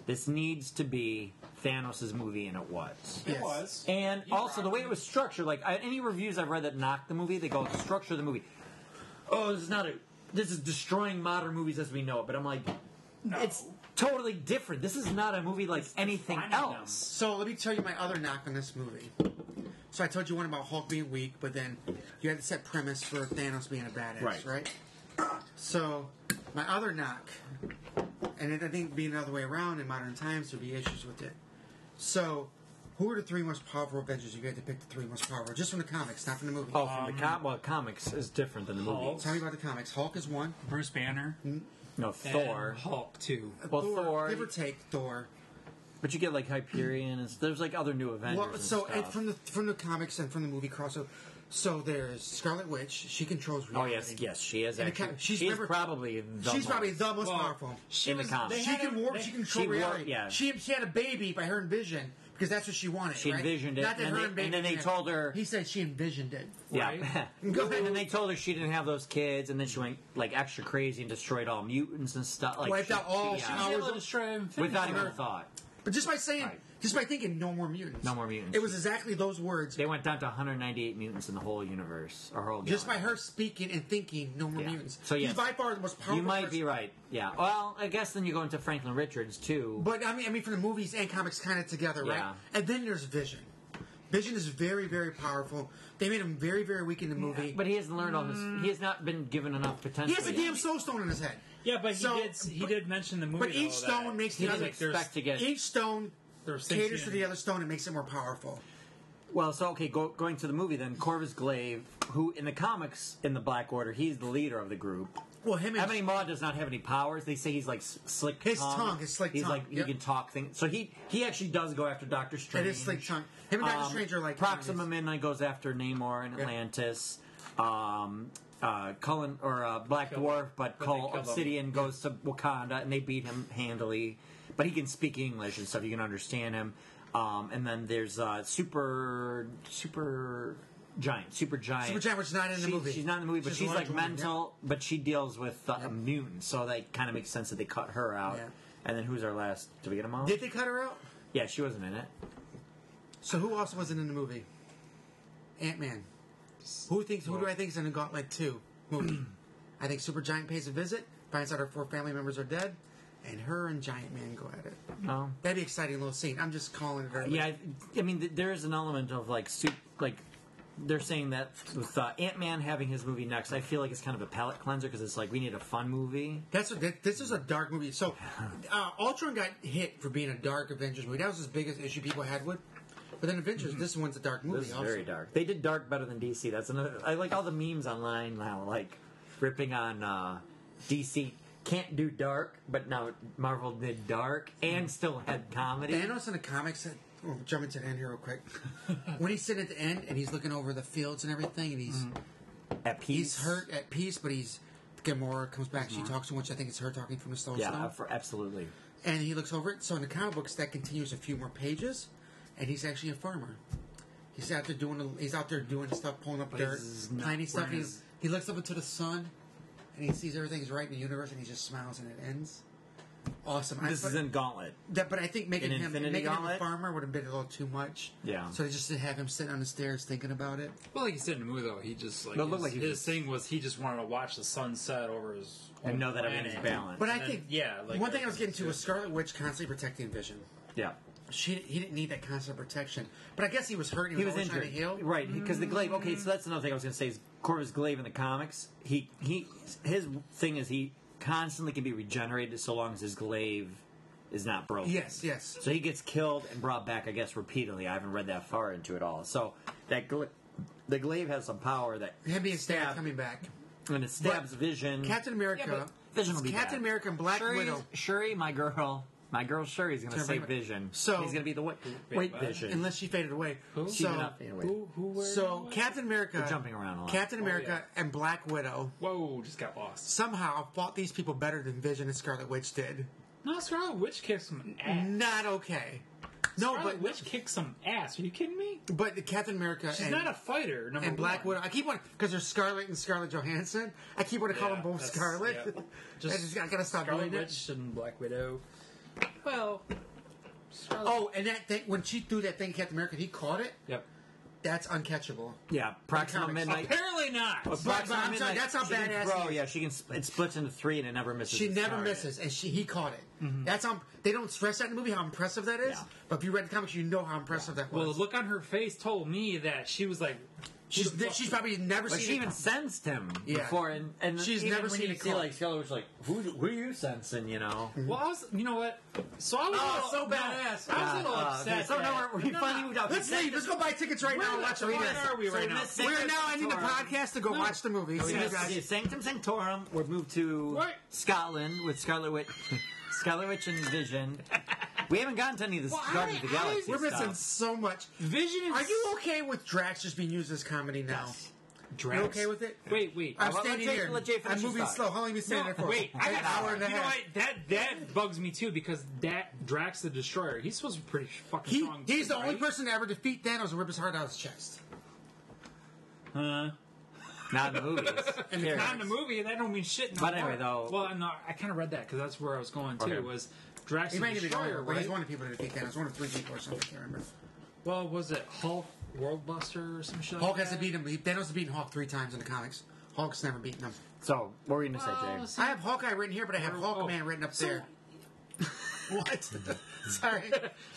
this needs to be Thanos' movie, and it was. Yes. It was. And You also the brought way it it was structured, like I, any reviews I've read that knock the movie, they go the structure of the movie. Oh, this is not a. This is destroying modern movies as we know it. But I'm like, No. it's totally different. This is not a movie like anything defining them. else. So let me tell you my other knock on this movie. So I told you one about Hulk being weak, but then you had the set premise for Thanos being a badass, Right. right? So my other knock, and I think being the other way around in modern times there'd be issues with it. So who are the three most powerful Avengers? If you had to pick the three most powerful, just from the comics, not from the movie. Oh, from the com- well, comics is different than the movie. Hulk. Tell me about the comics. Hulk is one. Bruce Banner. No, Thor. And Hulk two. Well, Thor. give or take Thor. But you get like Hyperion, and there's like other new Avengers. Well, and so and stuff. from the from the comics and from the movie crossover, so there's Scarlet Witch. She controls oh reality. yes, yes, she is And the actually. com- she's she's never- probably the She's probably most. the most Well, powerful. She In the was, comics. they She had can a- warp. they- She can control she warp- reality. yeah. She she had a baby by her envision because that's what she wanted. She right? envisioned it, Not that and her they- and baby. and then they yeah. told her- He said she envisioned it. Yeah. Right? Go ahead. And then they told her she didn't have those kids, and then she went like extra crazy and destroyed all mutants and stuff. Like Wiped she, out all- she, she yeah. was able to destroy Infinity without even War. a thought. But just by saying, Right. just by thinking, no more mutants. No more mutants. It was exactly those words. They went down to one hundred ninety-eight mutants in the whole universe, or whole. Just by galaxy. her speaking and thinking, no more Yeah. mutants. So, yes. She's by far the most powerful. You might person. be right. Yeah. Well, I guess then you go into Franklin Richards too. But I mean, I mean, from the movies and comics, kind of together, right? Yeah. And then there's Vision. Vision is very, very powerful. They made him very, very weak in the movie. But he hasn't learned all this. He has not been given enough potential. he has a yet. damn soul stone in his head. Yeah, but he So- did. He but- did mention the movie. But each though, stone that makes He the didn't other. there's- expect to get. Each stone there's caters sentient- to the other stone and makes it more powerful. Well, so okay, go, going to the movie then. Corvus Glaive, who in the comics in the Black Order, he's the leader of the group. Well, him and Ebony Maw does not have any powers. They say he's like s- slick. His tongue, his slick He's tongue, like yep. he can talk things. So he he actually does go after Doctor Strange. it is slick tongue. Him and Doctor Um, Strange are like Proxima enemies. Midnight goes after Namor and Yeah. Atlantis. Um, uh, Cullen or uh, Black Kill Dwarf, him. but But Cull they kill them. Obsidian goes to Wakanda and they beat him handily. But he can speak English and stuff. You can understand him. Um, and then there's uh, super super giant, super giant. Super Giant, which is not in the She- movie. She's not in the movie, but She's she's, a large like woman, mental. But she deals with uh, mutants, so that kind of makes sense that they cut her out. Yeah. And then who's our last? Did we get them all? Did they cut her out? Yeah, she wasn't in it. So who else wasn't in the movie? Ant Man. Who thinks? Who do I think is in the Gauntlet two movie? I think Super Giant pays a visit, finds out her four family members are dead, and her and Giant Man go at it. No. That'd be an exciting little scene. I'm just calling it. Early. Yeah, I, I mean, th- there is an element of like, soup, like they're saying that with uh, Ant Man having his movie next, I feel like it's kind of a palate cleanser because it's like we need a fun movie. That's what. That, this is a dark movie. So, uh, Ultron got hit for being a dark Avengers movie. That was his biggest issue people had with. But then Avengers, this one's a dark movie. This is also. very dark. They did dark better than D C. That's another. I like all the memes online now, like ripping on uh, D C. Can't do dark, but now Marvel did dark and still had comedy. Thanos in the comics. Oh, jumping to the end here real quick. When he's sitting at the end and he's looking over the fields and everything, and he's At peace, he's hurt at peace, but he's Gamora comes back. She talks to him, which I think it's her talking from the Stone Yeah, Stone. for, absolutely. And he looks over it. So in the comic books, that continues a few more pages, and he's actually a farmer. He's out there doing. the- He's out there doing stuff, pulling up dirt, he's not planting stuff. wearing He, his- he looks up into the sun, and he sees everything's right in the universe, and he just smiles, and it ends. Awesome. I- This but, is in Gauntlet. that, but I think making in him Infinity making him a Gauntlet? farmer would have been a little too much. Yeah. So they just to have him sitting on the stairs thinking about it. Well, like you said in the movie, though, he just like No, it looked his, like he his just- thing was he just wanted to watch the sunset over his And home know that planet. everything's balanced. But I And then- think yeah, like one thing I was getting to was everything's Scarlet Witch constantly protecting Vision. Yeah. She he didn't need that constant protection, but I guess he was hurt. He was, He was always injured, trying to heal. right? Because the glaive. Okay, so that's another thing I was going to say is Corvus Glaive in the comics. He he his thing is he constantly can be regenerated so long as his glaive is not broken. Yes, yes. So he gets killed and brought back, I guess, repeatedly. I haven't read that far into it all. So that gla- the glaive has some power that Him being stabbed stab- coming back. and it stabs Vision. Captain America. Yeah, but Vision will be Captain bad. America and Black Shuri's- Widow. Shuri, my girl, my girl Shuri's going to Turn save back- Vision. So- he's going to be the white, Wait, white what? Vision. Unless she faded away. Who? She did So, not fade away. Who? Who? Where? so what? Captain America, We're jumping around a lot. Captain America Oh, and Black Widow Whoa, just got lost. somehow fought these people better than Vision and Scarlet Witch did. No, Scarlet Witch kicked some ass. Not okay. No, Scarlet but Witch kicked some ass. Are you kidding me? but the Captain America She's and, not a fighter. Number and Black one. Widow. I keep on because there's Scarlet and Scarlett Johansson. I keep wanting to call Yeah, them both that's- Scarlet. yeah. I just I gotta stop Scarlet doing it. Witch and Black Widow. Well. Oh, and that thing when she threw that thing at Captain America, he caught it. Yep. That's uncatchable. Yeah, Proxima comics. Midnight. Apparently not. But but Proxima I'm Midnight, sorry, that's how she can badass throw, he is. yeah, she can. It splits into three and it never misses. She its never target. misses, and she he caught it. That's how they don't stress that in the movie how impressive that is. Yeah. But if you read the comics, you know how impressive that Well, was. the look on her face told me that she was like, she's she's probably never But seen she it. even sensed him Yeah. before, and, and She's even never when seen you it see caught. like Scarlet Witch, like who who are you sensing? You know. well, I was, you know what? So I was Oh, a little, so no, badass. I was a little Uh, upset. okay, so now that- we're, we No, finally no, moved out. Let's leave. Let's go buy tickets right now and watch the Where movie. are we right So now? Miss We're Sanctum now ending the Sanctorum. podcast to go No. watch the movie. See you Yes. guys. Okay, Sanctum Sanctorum. We're moved to Right. Scotland with Scarlet Witch, Scarlet Witch and Vision. We haven't gotten to any of the Well, Guardians I- of the I- Galaxy we're missing stuff. so much. Vision is. Are you okay with Drax just being used as comedy now? Drax? You okay with it? Wait, wait. I'm let standing Jay- here. let Jay finish I'm his moving thought. slow. How long have you been standing No, there for? wait, I an got hour and a You know half. what? That that bugs me too because that Drax the Destroyer, he's supposed to be pretty fucking He, strong. he's the right? only person to ever defeat Thanos and rip his heart out of his chest. Huh? Not in the movies. In the Here. Not in the movie. That don't mean shit. No But more. anyway, though- Well, I'm not. I kind of read that because that's where I was going too. Okay. Was Drax He the might even be the only Destroyer? one, but he's Right? one of the people to defeat Thanos. One of three people or something. I can't remember. Well, was it Hulk, Worldbuster, or some shit? Hulk like has to that? beat him. He- Thanos has beaten Hulk three times in the comics. Hulk's never beaten him. So, what were you gonna say, Oh, James? see, I have Hawkeye written here, but I have Oh, Hawkman oh. written up So- there. What? Sorry.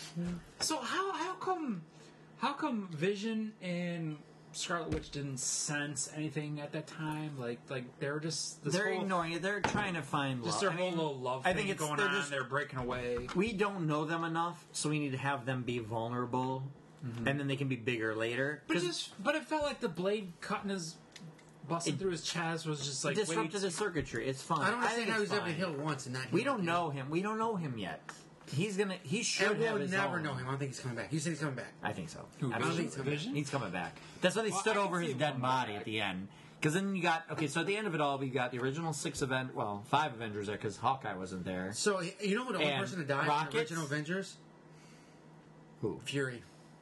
So how how come how come Vision and Scarlet Witch didn't sense anything at that time? Like like they were just this They're whole, ignoring it. They're trying to find just love. their I whole mean, little love I thing think it's going they're on. just- They're breaking away. We don't know them enough, so we need to have them be vulnerable, and then they can be bigger later. But it 'Cause just but it felt like the blade cutting his busting It through his chest was just like disrupted wait, the circuitry. It's fine. I don't understand think how it's he's able to fine. heal once and not. We heal don't again. know him. We don't know him yet. He's gonna. He should And have we'll his never own. know him. I don't think he's coming back. You said he's coming back. I think so. Who, I Vision? think so. Vision? He's coming back. That's why they Well, stood I can over see his him dead coming body back. at the end. Because then you got okay. So at the end of it all, we got the original six event. Well, five Avengers there because Hawkeye wasn't there. So you know who the only And person to die in the Rockets? original Avengers? Who? Fury,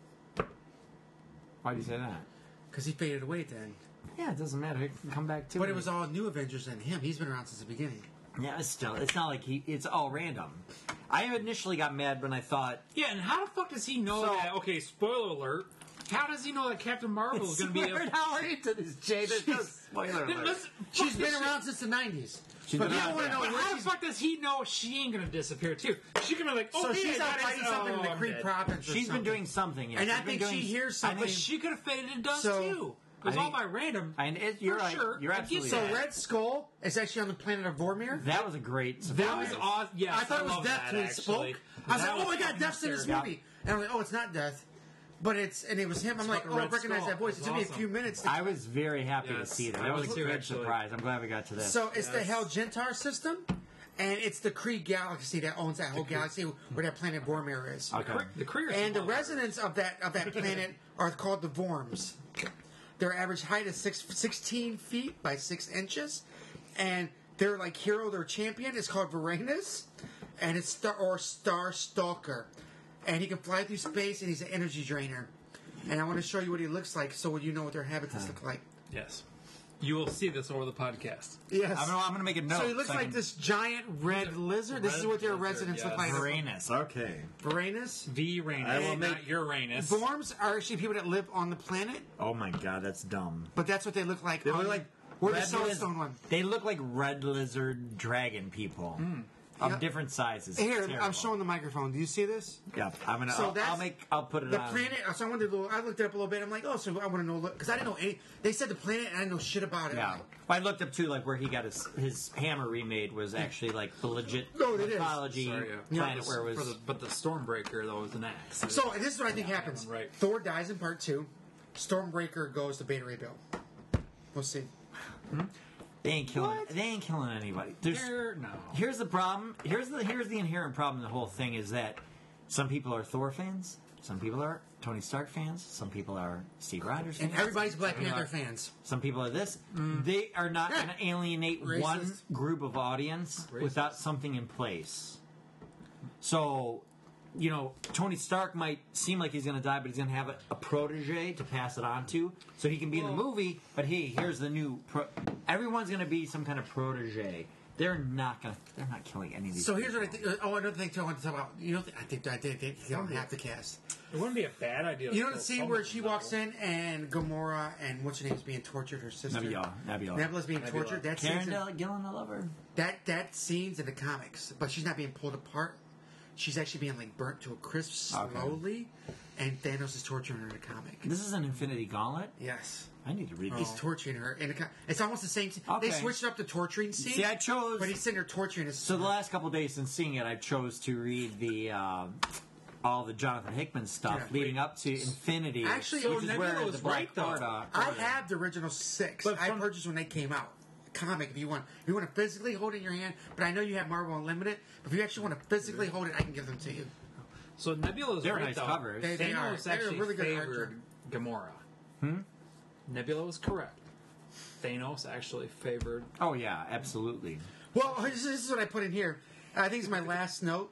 Why do you say that? because he faded away at the end. Yeah, it doesn't matter. He can come back too. But it was all new Avengers and him. He's been around since the beginning. Yeah, it's still. It's not like he. It's all random. I initially got mad when I thought Yeah, and how the fuck does he know So- that? Okay, spoiler alert. How does he know that Captain Marvel is going to be? Weird, how are you to this, Jay? There's no spoiler Then alert. let's- She's fuck been this around since the nineties. She's But been you around, don't want to yeah. know But where how the she's. fuck does he know she ain't gonna disappear too? She can be like, oh, So hey, she's I out got fighting his- something in the oh, I'm Creed dead. province. or She's been something. doing something. Yeah. And I She's been think doing, she hears I something. But think- she could have faded and done So- too. It was I all think- by random. And it, you're For right. sure. You're I get absolutely So right. Red Skull is actually on the planet of Vormir. That was a great That surprise. was awesome. Yes, I thought it was love Death that, till he actually. spoke. I was That like, oh my god, fucking Death's in this hysterical. movie. And I'm like, oh, it's not Death. But it's, and it was him. I'm like, fucking oh, I Red recognize Skull. that voice. It It took was me a awesome. few minutes to I was very happy Yes, to see that. I That was was a too, great actually. surprise. I'm glad we got to this. So it's the Yes. Hell Gentar system, and it's the Kree galaxy that owns that whole galaxy where that planet Vormir is. okay. The career And the residents of that of that planet are called the Vorms. Their average height is six, sixteen feet by six inches, and their like hero, their champion is called Varanus, and it's Star or Star Stalker, and he can fly through space, and he's an energy drainer. And I want to show you what he looks like, so you know what their habitats look like. Yes, you will see this over the podcast. Yes. I'm gonna, I'm gonna make a note. So he looks I like can- this giant red lizard. This is Red what their lizard, residents look yes. like. Uranus. Okay. Varanus. V Uranus, I will not make- Uranus. Vorms are actually people that live on the planet, Oh my god, that's dumb. but that's what they look like. They on look the- like we're the red Soulstone liz- one. They look like red lizard dragon people of Yep. different sizes. Here, Terrible. I'm showing the microphone. Do you see this? Yeah, I'm gonna. So I'll, that's I'll make. I'll put it The on. planet. So I wanted to. I looked it up a little bit. I'm like, oh, so I want to know because I didn't know any. They said the planet, and I didn't know shit about it. Yeah, I looked up too, like where he got his his hammer remade was actually like the legit No, it is. mythology Sorry, yeah. planet For where it the- was. for the, but the Stormbreaker though was an axe. So and this is what I think happens. right. Thor dies in part two. Stormbreaker goes to Beta Ray Bill. We'll see. They ain't killing. What? They ain't killing anybody. There's. There- no. Here's the problem. Here's the here's the inherent problem. In the whole thing is that some people are Thor fans. Some people are Tony Stark fans. Some people are Steve Rogers fans. And everybody's Black Panther fans. Some people are this. They are not going to alienate Racist. one group of audience without something in place. So, you know, Tony Stark might seem like he's going to die, but he's going to have a, a protege to pass it on to, so he can be in the movie. But hey, here's the new. Pro- Everyone's going to be some kind of protege. They're not gonna. They're not killing any of these. So here's what I people. think. Oh, another thing too. I want to talk about. You know, I think I think they don't have to cast. It wouldn't be a bad idea. You know to the throw scene where someone she in the walks middle. in and Gamora and what's her name is being tortured, her sister Nebula. Nebula. Nebula's being Nebula. tortured. That Karen scene's in, Del- Gillen, I love her. that that scene's in the comics, but she's not being pulled apart. She's actually being like burnt to a crisp Okay. slowly, and Thanos is torturing her in the comic. This is an Infinity Gauntlet. Yes. I need to read He's this. torturing her. In the co- it's almost the same. Okay. They switched up the torturing scene. See, I chose. But he's sitting there torturing his. So the last couple of days since seeing it, I chose to read the um, all the Jonathan Hickman stuff Yeah. leading up to Infinity. Actually, which oh, is Nebula where was the Black right, though. Order- I have the original six. But I from- purchased when they came out. Comic, if you want, if you want to physically hold it in your hand. But I know you have Marvel Unlimited. But if you actually want to physically hold it, I can give them to you. So Nebula's They're right nice though. covers. They- they are. Thanos They're actually really good art favored Gamora. Hmm? Nebula was correct. Thanos actually favored. Oh yeah, absolutely. Well, this this is what I put in here. I think it's my last note.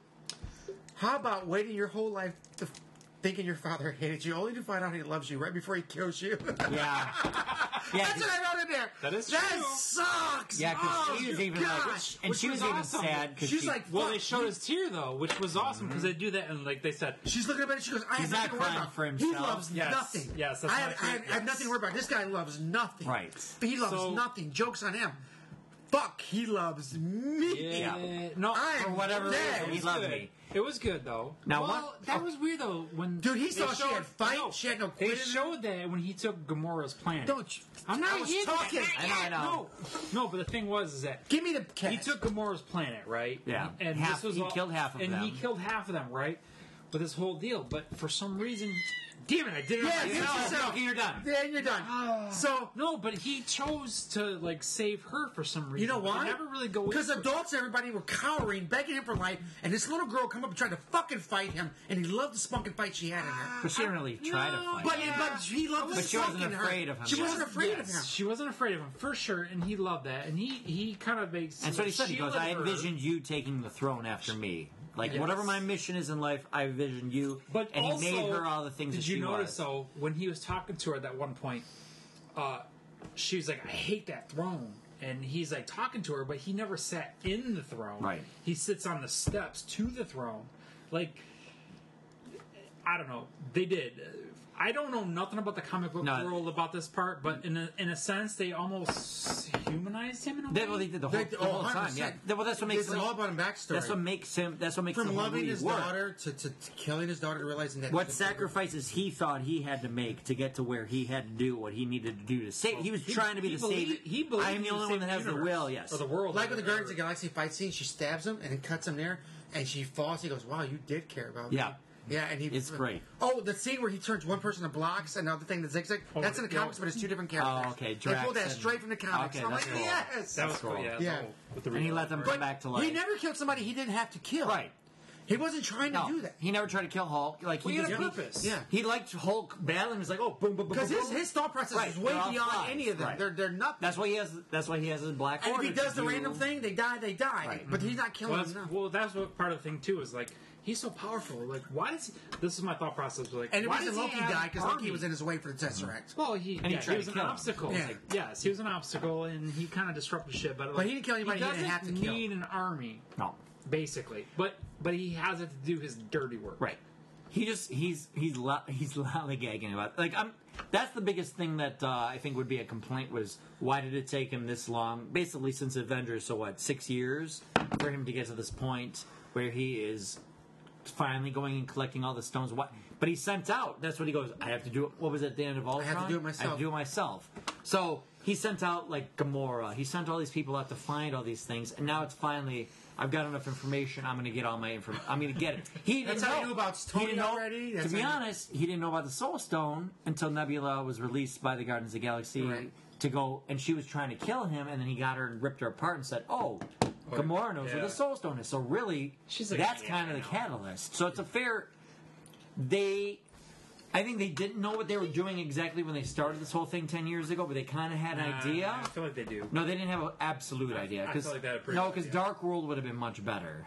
How about waiting your whole life to thinking your father hated you, only to find out he loves you right before he kills you? Yeah, yeah. That's what I wrote in there. That is That true. sucks. Yeah, because Oh, she was even God. like, and Which she was, was even awesome. sad because She's she, like, Well, fuck, they showed you- his tear though, which was awesome because they do that and like they said, She's looking at it. She goes, "I He's have not nothing to worry crying about. for He himself. loves Yes. nothing. Yes, that's I not have, I, true. have, I have Yes. nothing to worry about. This guy loves nothing. Right. He loves So- nothing. Jokes on him. Fuck, he loves me. yeah, no, I for am whatever dead. reason, it he was loved good. me. It was good though. Now, well, what- that was weird though when Dude, he they saw she showed- had fight. She had no They quit in her. showed that when he took Gamora's planet. Don't you- I'm not I was hitting talking. that. I know, I know. No, no, but the thing was is that Give me the cat. he took Gamora's planet, right? Yeah. and Half- this was he all- killed half of and them. he killed half of them, right? With this whole deal, but for some reason, damn it, I did it. Yeah, myself. you No, yourself. okay, you're done. Yeah, you're done. So No, but he chose to like save her for some reason. you know but they why? never really go Because into it. adults, and everybody were cowering, begging him for life, and this little girl come up and tried to fucking fight him, and he loved the spunking fight she had in her. But she didn't really try to No, fight. But, Yeah. but he loved the But she spunk wasn't in her. afraid of him. She wasn't Yes. afraid of Yes, him. She wasn't afraid of him for sure, and he loved that. And he he kind of makes. And so he said, he goes, shielded I her. envisioned you taking the throne after me. Like, Yes. whatever my mission is in life, I envisioned you. But and also, he made her all the things did that you she notice was. though when he was talking to her at that one point? Uh, she was like, "I hate that throne," and he's like talking to her, but he never sat in the throne. Right. He sits on the steps to the throne. Like, I don't know. They did. I don't know nothing about the comic book No. world about this part, but in a, in a sense, they almost humanized him in a way. They, well, they did the whole, They- the oh, whole time. Yeah. one hundred percent. Well, that's what makes It's him, all about him backstory. That's what makes him. That's what makes From the whole loving movie his work. daughter to, to, to killing his daughter to realizing that What sacrifices he thought he had to make to get to where he had to do what he needed to do to save. He was He- trying to be he the believed- savior. he believed I am he the was only one that has saving the universe, will. Yes. or the world, Like with the or Guardians of the whatever. Galaxy fight scene, she stabs him and then cuts him there, and she falls. He goes, "Wow, you did care about me." Yeah. Yeah, and he. It's great. Oh, the scene where he turns one person to blocks and the other thing to zigzag. Oh, That's in the yeah. comics, but it's two different characters. Oh, okay, They pulled that Drax and- straight from the comics. Okay, I'm that's like, cool. yes. That was cool. cool. Yeah. Yeah. the whole- with the And he let them real- come back to life. He never killed somebody he didn't have to kill. Right. He wasn't trying to No, do that. he never tried to kill Hulk. Like Well, he he had just a he- purpose. Yeah. He liked Hulk battling. He's like, oh, boom, boom, boom, Because boom, his, boom. his thought process Right, is way they're all beyond flies. any of them. Right. They're they're nothing. That's why he has. That's why he has his black and if order he to does the do- random thing, they die. They die. Right. But he's not killing Well, them. that's, No. well, that's what part of the thing too is like he's so powerful. Like, why does he, this is my thought process? Like, And the why reason does he Loki have died because an Loki army? was in his way for the Tesseract. Well, he, And he yeah, tried he was to an kill him. obstacle. Yeah. Like, yes, he was an obstacle, and he kind of disrupted shit. But, like, he didn't kill anybody he doesn't didn't have to kill. need an army, No. basically. But but he has it to do his dirty work. Right. He just he's he's lo- he's lollygagging about like I'm. That's the biggest thing that uh, I think would be a complaint was why did it take him this long? Basically, since Avengers, so what six years for him to get to this point where he is finally going and collecting all the stones. What? But he sent out. That's what he goes. I have to do it. What was it at the end of Ultron? have to do it I have myself. to do it myself. So he sent out like Gamora. He sent all these people out to find all these things, and now it's finally. I've got enough information. I'm going to get all my information. I'm going to get it. He That's didn't how know. he knew about He Tony didn't know- already? To That's be how he- honest, he didn't know about the Soul Stone until Nebula was released by the Guardians of the Galaxy Right. to go, and she was trying to kill him, and then he got her and ripped her apart and said, "Oh, Gamora knows where yeah. the Soul Stone is." So really, She's like, that's "Yeah, kind of I the know." catalyst. So it's a fair. They, I think they didn't know what they were doing exactly when they started this whole thing ten years ago, but they kind of had an Uh, idea. I feel like they do. No, they didn't have an absolute idea. I 'cause- feel like they had a pretty no, good because idea. Dark World would have been much better.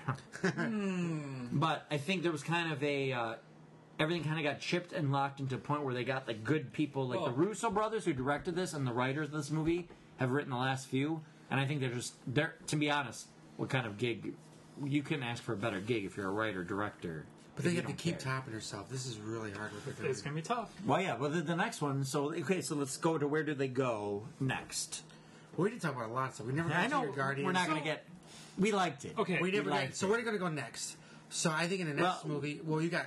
But I think there was kind of a uh, everything kind of got chipped and locked into a point where they got like good people, like the Well- Russo brothers who directed this and the writers of this movie have written the last few. And I think they're just they're to be honest, what kind of gig you couldn't ask for a better gig if you're a writer director. But then if you have to don't keep care. topping yourself. This is really hard what they're doing. It's gonna be tough. Well, yeah. Well, the, the next one. So okay, so let's go to where do they go next? We didn't talk about a lot of stuff. We never I got know to your Guardians. we're not going to So- get. We liked it. Okay. We never liked got. So it. where are you going to go next? So I think in the next Well- movie, well, you got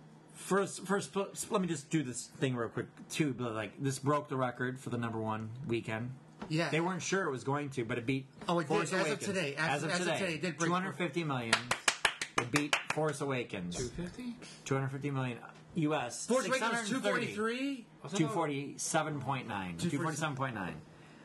First, first, pl- let me just do this thing real quick too. But like, this broke the record for the number one weekend. yeah. They weren't sure it was going to, but it beat. Oh, it did, Force as of Awakens. today. As- As, of as of today, today, it did break- two hundred fifty million. It beat Force Awakens. Two fifty. two hundred fifty million U S. Force Awakens two forty-three. two forty-seven point nine. two forty-seven point nine.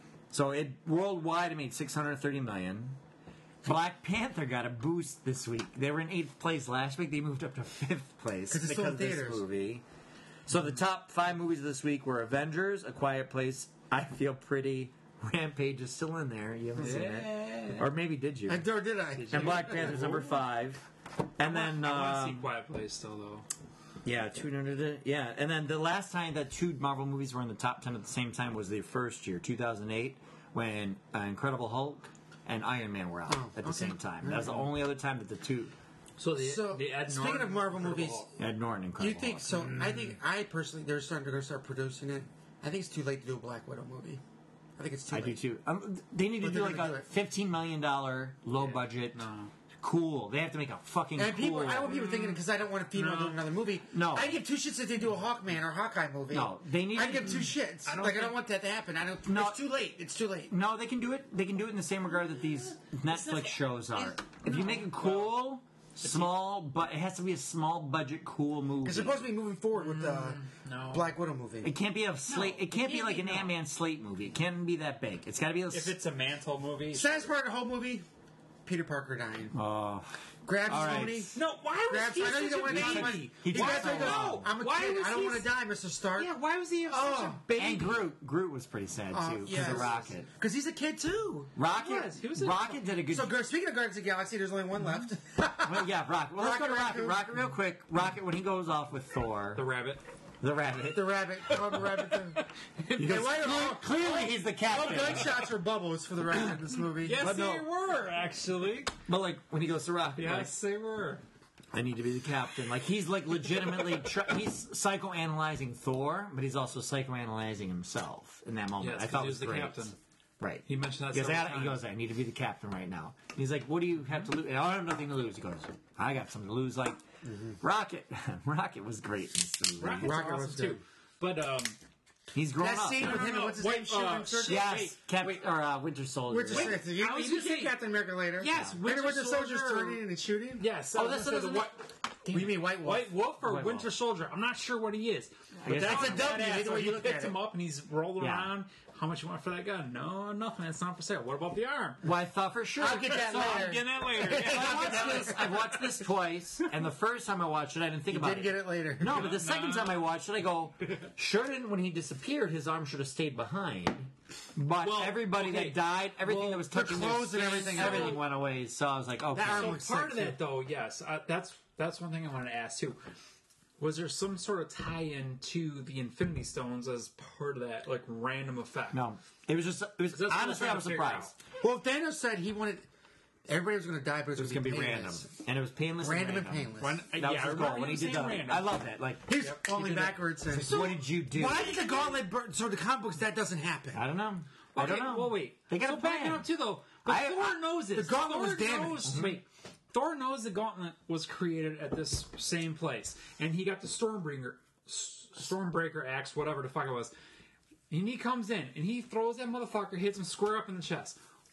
So it worldwide it made six hundred thirty million. Black Panther got a boost this week. They were in eighth place last week. They moved up to fifth place 'Cause it's still in of this theaters. movie. So the top five movies this week were Avengers, A Quiet Place, I Feel Pretty, Rampage is still in there. You haven't seen it, or maybe did you? And or did I? And Black Panther's number five. And then I want to see um, Quiet Place still though. yeah, two hundred. Yeah, and then the last time that two Marvel movies were in the top ten at the same time was the first year, two thousand eight, when uh, Incredible Hulk and Iron Man were out Oh, at the okay. same time. That was the only other time that the two. So the So, the Ed speaking Norton of Marvel Incredible movies, Hulk. Ed Norton, Incredible You think Hulk. so? I think I personally they're starting to go start producing it. I think it's too late to do a Black Widow movie. I think it's too I late. do too. Um, they need to But do they're like gonna a do it. fifteen million dollar low budget. No. Cool. They have to make a fucking And cool. people, I don't want people thinking because I don't want a female No. doing another movie. No. I give two shits if they do a Hawkman or Hawkeye movie. No, they need I to- give two shits. I don't like I don't think- want that to happen. I don't. No. It's too late. It's too late. No, they can do it. They can do it in the same regard that these Netflix shows are. If you make it cool, small, but it has to be a small budget, cool movie. It's supposed to be moving forward with the no. Black Widow movie. It can't be a slate. No, it can't it be can't like be, an no. Ant Man slate movie. It can't be that big. It's got to be a. If it's a Mantle movie, Saddest part of the whole movie: Peter Parker dying. Oh, Grabs all his right. money. no. Why was Grabs. he I know you such don't a want to die. baby? He He died grabs so and goes, long. I'm a Why kid. was I don't he want to s- die, Mister Stark. Yeah, why was he such Oh. a baby? And Groot. Groot was pretty sad Oh, too because yes. of Rocket. Because he's a kid too. Rocket. was. He was a- Rocket did a good. So, Gar- speaking of Guardians of the Galaxy, there's only one left. well, yeah, Rocket. Well, let's go to Rocket Rocket. Raccoon. Rocket, real quick. Rocket when he goes off with Thor, The rabbit. the rabbit. the rabbit. I love the rabbit too. Because And why are all- clearly he's the All captain. gunshots are bubbles for the rabbit in this movie. Yes, But no. they were actually. But like when he goes to Rocket, like, Yes, they were. I need to be the captain. Like he's like legitimately tr- he's psychoanalyzing Thor, but he's also psychoanalyzing himself in that moment. Yes, I 'cause thought he it was was the great. captain. Right. He mentioned that He goes, several I, he times. goes, I need to be the captain right now. He's like, what do you have to lose? I don't have nothing to lose. He goes, I got something to lose. Like Rocket. Rocket was great in this movie. Rocket's Rocket was awesome too. good. But um, He's grown That up. scene with him and what's his Wait, name shooting uh, circles. Yes, Wait, Cap- wait. or uh, Winter Soldier. Winter yeah. Soldier. You, I was you gonna see say- Captain America later. Yes, Remember Winter Winter Soldier's Soldier- turning and shooting? yes. Oh, I was that's- gonna say the that's- what? We mean White Wolf. White Wolf or White Winter Wolf. Soldier? I'm not sure what he is. But guess that's it's a W, badass. either So way he you look picked at him it. up and he's rolling Yeah. around. How much you want for that gun? No, nothing. It's not for sale. What about the arm? Well, I thought for sure. I'll get that So, later. I'm getting that later. so I watched this. I've watched this twice, and the first time I watched it, I didn't think You about did it. get it later. No, but the second time I watched it, I go, shouldn't when he disappeared, his arm should have stayed behind. But Well, everybody okay. that died, everything Well, that was the touching their clothes and skin, everything- everything went away. So I was like, okay. That arm So looks part of sick, that, though, yes, uh, that's that's one thing I wanted to ask too. Was there some sort of tie-in to the Infinity Stones as part of that, like random effect? No, it was just. It was That's what I'm honestly, I trying was to figure surprised. Well, Thanos said he wanted everybody was going to die, but it was, It was gonna going be to random, and it was painless. Random and and random. painless. When, That yeah, was I his remember goal when he you did saying that. random. I love that. Like, He's Yep, falling he did it. backwards. And, so what did you do? why did the gauntlet burn? So the comic books that doesn't happen. I don't know. I don't Okay, know. Well, wait. They got so a plan. backing up too, though. But I- Thor I- knows this. the gauntlet Thor was damaged. knows, Wait. Thor knows the gauntlet was created at this same place, and he got the Stormbringer, S- Stormbreaker axe, whatever the fuck it was. And he comes in and he throws that motherfucker, hits him square up in the chest.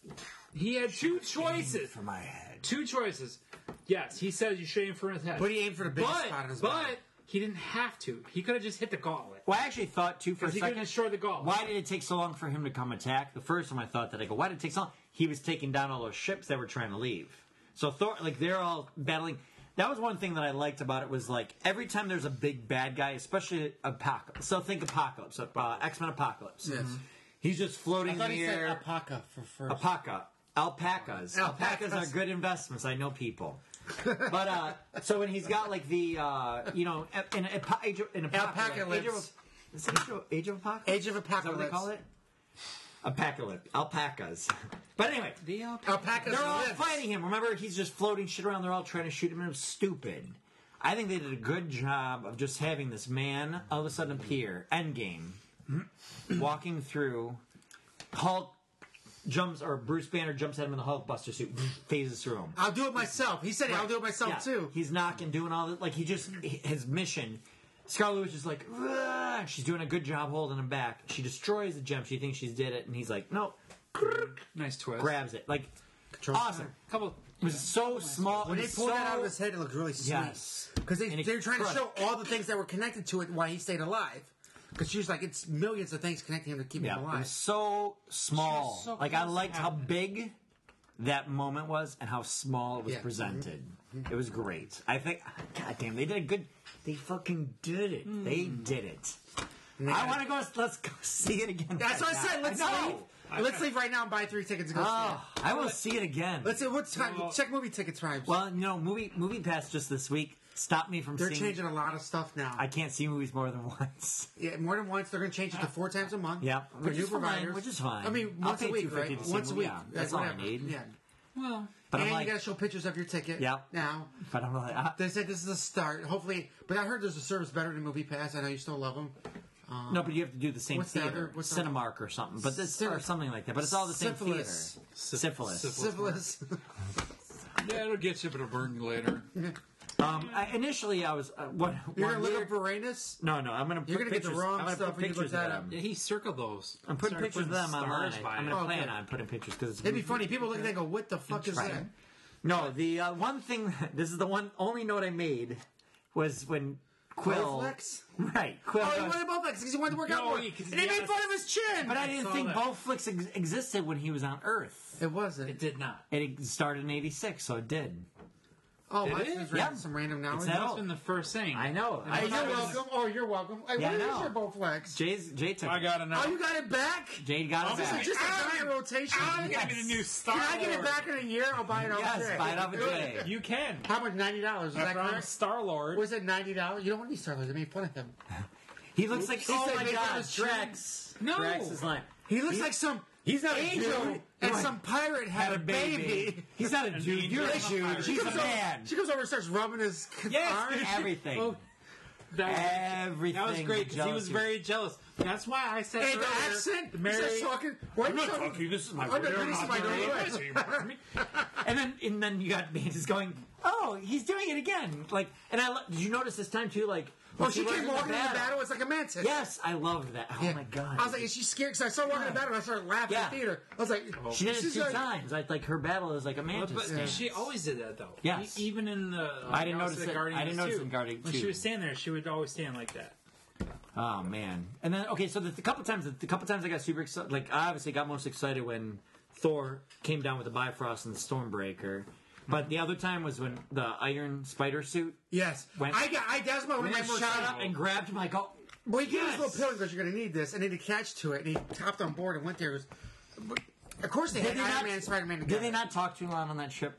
He had two choices. for my head. Two choices. Yes, he says you should aim for his head. But he aimed for the biggest but, spot on his but body. he didn't have to. He could have just hit the gauntlet. Well, I actually thought too for a Because he could second. have destroyed the gauntlet. Why did it take so long for him to come attack? The first time I thought that, I go, why did it take so long? He was taking down all those ships that were trying to leave. So Thor, like they're all battling. That was one thing that I liked about it was like every time there's a big bad guy, especially Apocalypse. So think Apocalypse, uh, X Men Apocalypse. Yes. He's just floating I in thought the he said air. alpaca for first. Alpaca. Alpacas. Alpacas. Alpacas are good investments. I know people. But uh, so when he's got like the uh, you know in in, age of, in Apocalypse, Alpacalypse. Age of, is it Age of, Age of Apocalypse? Age of Is that what they Apocalypse. call it? Apocalypse. Alpacas. But anyway, The uh, Alpacas they're all lives. fighting him. Remember, he's just floating shit around. They're all trying to shoot him. It was stupid. I think they did a good job of just having this man all of a sudden appear. Endgame. Walking through. Hulk jumps, or Bruce Banner jumps at him in the Hulkbuster suit. Phases through him. I'll do it myself. He said, I'll do it myself Yeah. too. He's knocking, doing all that. Like, he just, his mission. Scarlet Witch is like, "Ugh," she's doing a good job holding him back. She destroys the gem. She thinks she's did it. And he's like, no. nice twist. Grabs it. Like, Control awesome. Couple. It was so small. When it they was pulled so, that out of his head, it looked really sweet. Yes. Because they, And it they were trying to crushed. show all the things that were connected to it why he stayed alive. Because she was like, it's millions of things connecting him to keep Yeah, him it alive. was so small. She was so like, I close to liked how having it. big that moment was and how small it was Yeah. presented. It was great. I think, God damn, they did a good, they fucking did it. They did it. I want to go, let's go see it again. That's what I said. Let's I know. leave. Let's leave right now and buy three tickets and go Oh, see I will see it again. it. Let's see, what's time? Well- check movie ticket times. Well, you know, movie movie pass just this week stopped me from They're seeing. changing a lot of stuff now. I can't see movies more than once. yeah, more than once. They're going to change it to four times a month. Yeah, For which new is fine, providers. which is fine. I mean, I'll once a pay week, two fifty right? to see Once a movie, week. yeah, that's all I whatever. need. Yeah. Well, But and I'm like, you got to show pictures of your ticket. Yeah. Now. but I'm like, ah, They said this is a start. Hopefully, but I heard there's a service better than Movie Pass. I know you still love them. no, but you have to do the same What's the theater, other- what's the other- Cinemark or something, but this Cin- or something like that. But it's all the same Syphilis. theater. Syphilis. Syphilis. yeah, it'll get you, but it'll burn you later. Um, I, initially, I was uh, what? You're one gonna look weird- up Varanus? No, no, I'm gonna. Put You're gonna get the pictures, wrong I'm gonna stuff put when you look pictures of that them. up. Yeah, he circled those. I'm putting Started pictures of putting them online. stars by I'm it. gonna Oh, plan okay. on putting pictures because It'd be funny. People look at that and go, "What the fuck is Right. that?" No, the uh, one thing. This is the one only note I made was when Quill. Bowflex? Right, Quill. Oh, he goes- wanted Bowflex because he wanted to work out No, more. he- And 'cause he he made had fun of his chin. but I didn't saw think that. Bowflex ex- existed when he was on Earth. It wasn't. It did not. It started in eighty-six, so it did. Oh, Did I it? just Yeah. read some random knowledge. It's that That's old. been the first thing. I know. Hey, I you're thought it was- welcome. Oh, you're welcome. Hey, Yeah, where I is know. your Bowflex? Jay's, Jay took I it. got it now. Oh, you got it back? Jade got it This back. is just a giant rotation. I'm gonna get a new Star Can I get it Lord. back in a year? I'll buy it off Yes, Jay. buy it off of Jay. You can. How much? Ninety dollars. Is that After I'm correct? Star Lord. Was it ninety dollars? You don't want to be Star Wars. I made fun of him. He looks like, He oh said my make fun god, of his chin. Drax. No. Drax is like, He looks like some he's not a angel dude. and Right. some pirate had, a baby. He's not a An dude. angel You're a and a dude. pirate. She's a comes over- man. She comes over and starts rubbing his Yes, arm. Everything. Oh, that was, Everything. that was great because he was Jealousy. very jealous. That's why I said Hey, the earlier, accent. the He Mary, starts talking. Why I'm are you not talking? talking. This is my I'm not real doing this in my mouth. normal way. And then, and then you got Mantis going, oh, he's doing it again. Like, and I lo- did you notice this time too? Like, Oh, when she was came in walking in the battle. It's like a mantis. Yes, I loved that. Oh Yeah. my god. I was like, is she scared? Because I saw her walking in the battle and I started laughing Yeah. in the theater. I was like, she did it she's two like- times. I like her battle is like a mantis. But stance. she always did that though. Yes. E- even in the. Uh, I didn't Galaxy notice of it- Guardians I didn't notice too. it in Guardians When two. she was standing there, she would always stand like that. Oh man! And then okay, so the, the couple times, the couple times I got super excited. Like I obviously got most excited when Thor came down with the Bifrost and the Stormbreaker. But the other time was when the Iron Spider suit Yes. When- I got. I that's my one when of my he most. shot up and grabbed him. I go, Well, he gave us Yes. a little pill and goes, "You're going to need this," and then he catch to it, and he hopped on board and went there. It was- but of course, they did had they Iron not? Man and Spider Man together. Did they not talk too long on that ship?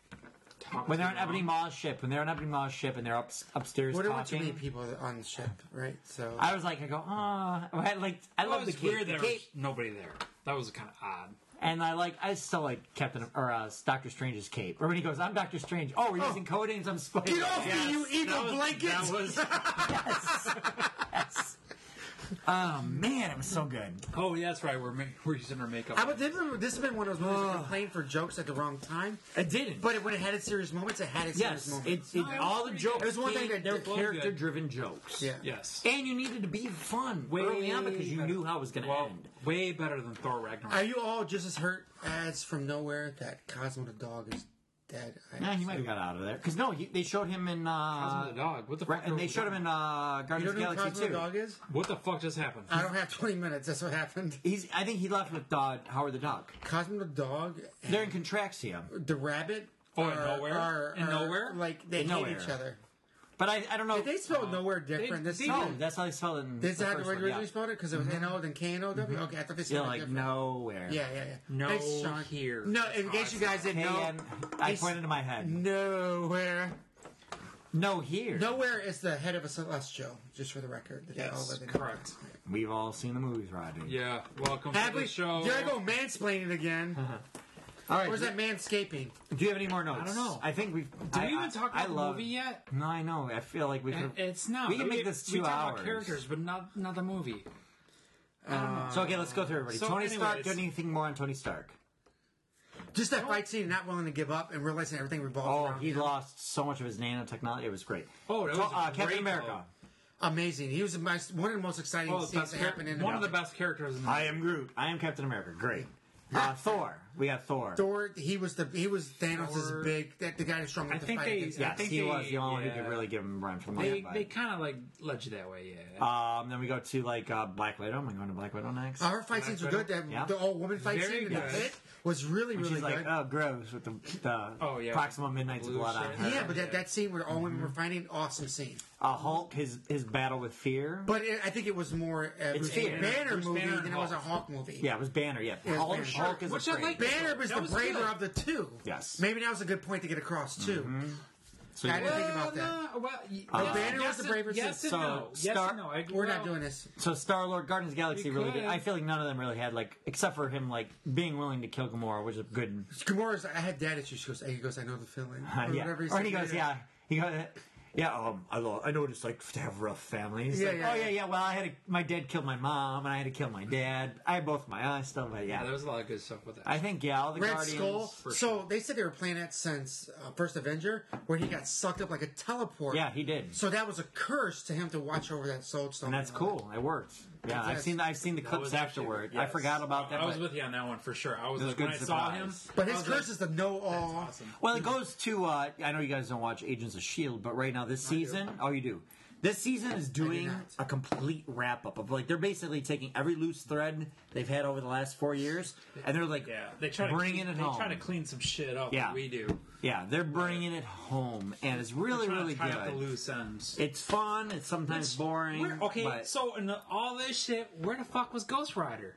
Talk When they're too on Ebony long. Maw's ship, when they're on Ebony Maw's ship and they're up, upstairs Well, there weren't too talking. many people on the ship, right? So I was like, I go, ah, I like, I Well, love it the was cape, weird the there was cape. nobody there. That was kind of odd. And I like, I still like Captain or uh, Doctor Strange's cape. Or when he goes, I'm Doctor Strange. Oh, we're using coatings. I'm Spider. get off me, you evil That was, blanket! that was. Yes. Yes. Oh man, it was so good. Oh, yeah, that's right. We're ma- we're using our makeup. How about this? This has been one of those movies that complained for jokes at the wrong time, It didn't. but it, when it had its serious moments, it had its yes, serious moments. it's it, all the jokes. It was one thing came- that they were did- was character-driven jokes. Yeah. Yes. and you needed to be fun Way early on because you better. knew how it was going to Well, end. way better than Thor Ragnarok. Are you all just as hurt as from nowhere that Cosmo the dog is dead? I Nah, he might have got out of there because no, he, they showed him in. Cosmo Uh, the dog. What the right, fuck? and are they we showed him talking in uh, You Guardians don't know of who the Cosmo Galaxy the dog two. is? What the fuck just happened? I don't have twenty minutes. That's what happened. He's. I think he left with uh, Howard the dog. Cosmo the dog. and They're in Contraxia, the rabbit. Oh, in are- Nowhere? are- In are- Nowhere? Like they In hate Nowhere. each other. but I, I don't know. Did they spell nowhere different? they- this they no, time? that's how they spelled it. In Is the that the first way one, they yeah. originally spelled it? Because it was N O then K N O W? Okay, I thought they Yeah, spelled it like different. nowhere. Yeah, yeah, yeah. No Thanks, Sean. here. No, in case you guys didn't K know, N. I it's pointed to my head. nowhere. No here. Nowhere is the head of a celestial, just for the record. That they all Yes, live in. correct. We've all seen the movies, Rodney. Yeah, welcome Have to we? the show. Here I go mansplaining again. All right. Or is that manscaping? Do you have any more notes? I don't know. I think we've. Did I, we even talk I, about I the love, movie yet? No, I know. I feel like we could. It- It's not. We can make this two we talk hours. about characters, but not not the movie. So okay, let's go through everybody. So Tony Stark. anyways- Do anything more on Tony Stark? Just that fight scene, not willing to give up and realizing everything revolves Oh, around he him. lost so much of his nanotechnology. It was great. Oh, that To- was uh, great, Captain America. though. Amazing. He was the most, one of the most exciting Oh, the scenes best that char- happened in the one of the best characters in the I am Groot. I am Captain America. Great. Uh, Thor. We got Thor. Thor. He was the he was Thanos' Thor. big that the guy who's strong I with the think fight they- against I him. Yes, think he they- was the only one who yeah. could really give him a run from They, that. they kind of like led you that way, yeah. Um, then we go to like uh, Black Widow. Am I going to Black Widow next? Uh, her fight scenes were good. That, Yeah. The old woman fight Very scene in the good. pit was really And really she's good. like, oh, gross, with the, the Oh, yeah. Proxima Midnight's Blue blood on shit. her. yeah, but that, that scene where all women were fighting, awesome scene. Uh, Hulk, his his battle with fear. But it, I think it was more uh, it It's was a fair. Banner Bruce movie Banner than and it was a Hulk. Hawk movie. Yeah, it was Banner. Yeah, Yeah, Hulk, Banner. Hulk is Which a I great. like. Banner was That the was braver good. of the two. Yes. Maybe that was a good point to get across too. So I you- didn't think about that. No, well, y- Uh, yes, Banner was yes the and- braver Yes since- and So, no. Yes Star- and no. I, We're well, not doing this. So Star Lord, Guardians of the Galaxy, We really could. good. I feel like none of them really had like, except for him like being willing to kill Gamora, which is good. Gamora's. I had dad issues. She goes. He goes. I know the feeling. Uh, Or yeah. whatever Or said he goes, later. yeah, he goes, yeah. Um, I lo- I know what it's like to have rough families. Yeah, Like, yeah, oh yeah, yeah. yeah. Well, I had to, my dad killed my mom, and I had to kill my dad. I had both my eyes still, but Yeah, yeah. there was a lot of good stuff with that. I think yeah, all the Red Guardians. Skull. for So sure. they said they were playing that since uh, First Avenger, where he got sucked up like a teleport. Yeah, he did, So that was a curse to him to watch over that soul stone. and that's cool. It worked. Yeah, I've Yes. seen I've seen the That clips was actually- afterward. I yes. forgot about that. I was but- with you on that one for sure. I was It was like, good when I saw him. surprise. But I his was curse like, is the no all. awesome. Well, it goes to. Uh, I know you guys don't watch Agents of Shield, but right now this season, oh, you do. This season is doing not. a complete wrap up of like they're basically taking every loose thread they've had over the last four years, and they're like, Yeah, they try to bringing clean, it they home. try to clean some shit up. Yeah. like we do. yeah, they're bringing it home, and it's really Trying to really tie up the good. loose ends. It's fun. It's sometimes boring. Where- okay, but so in the, all this shit, where the fuck was Ghost Rider?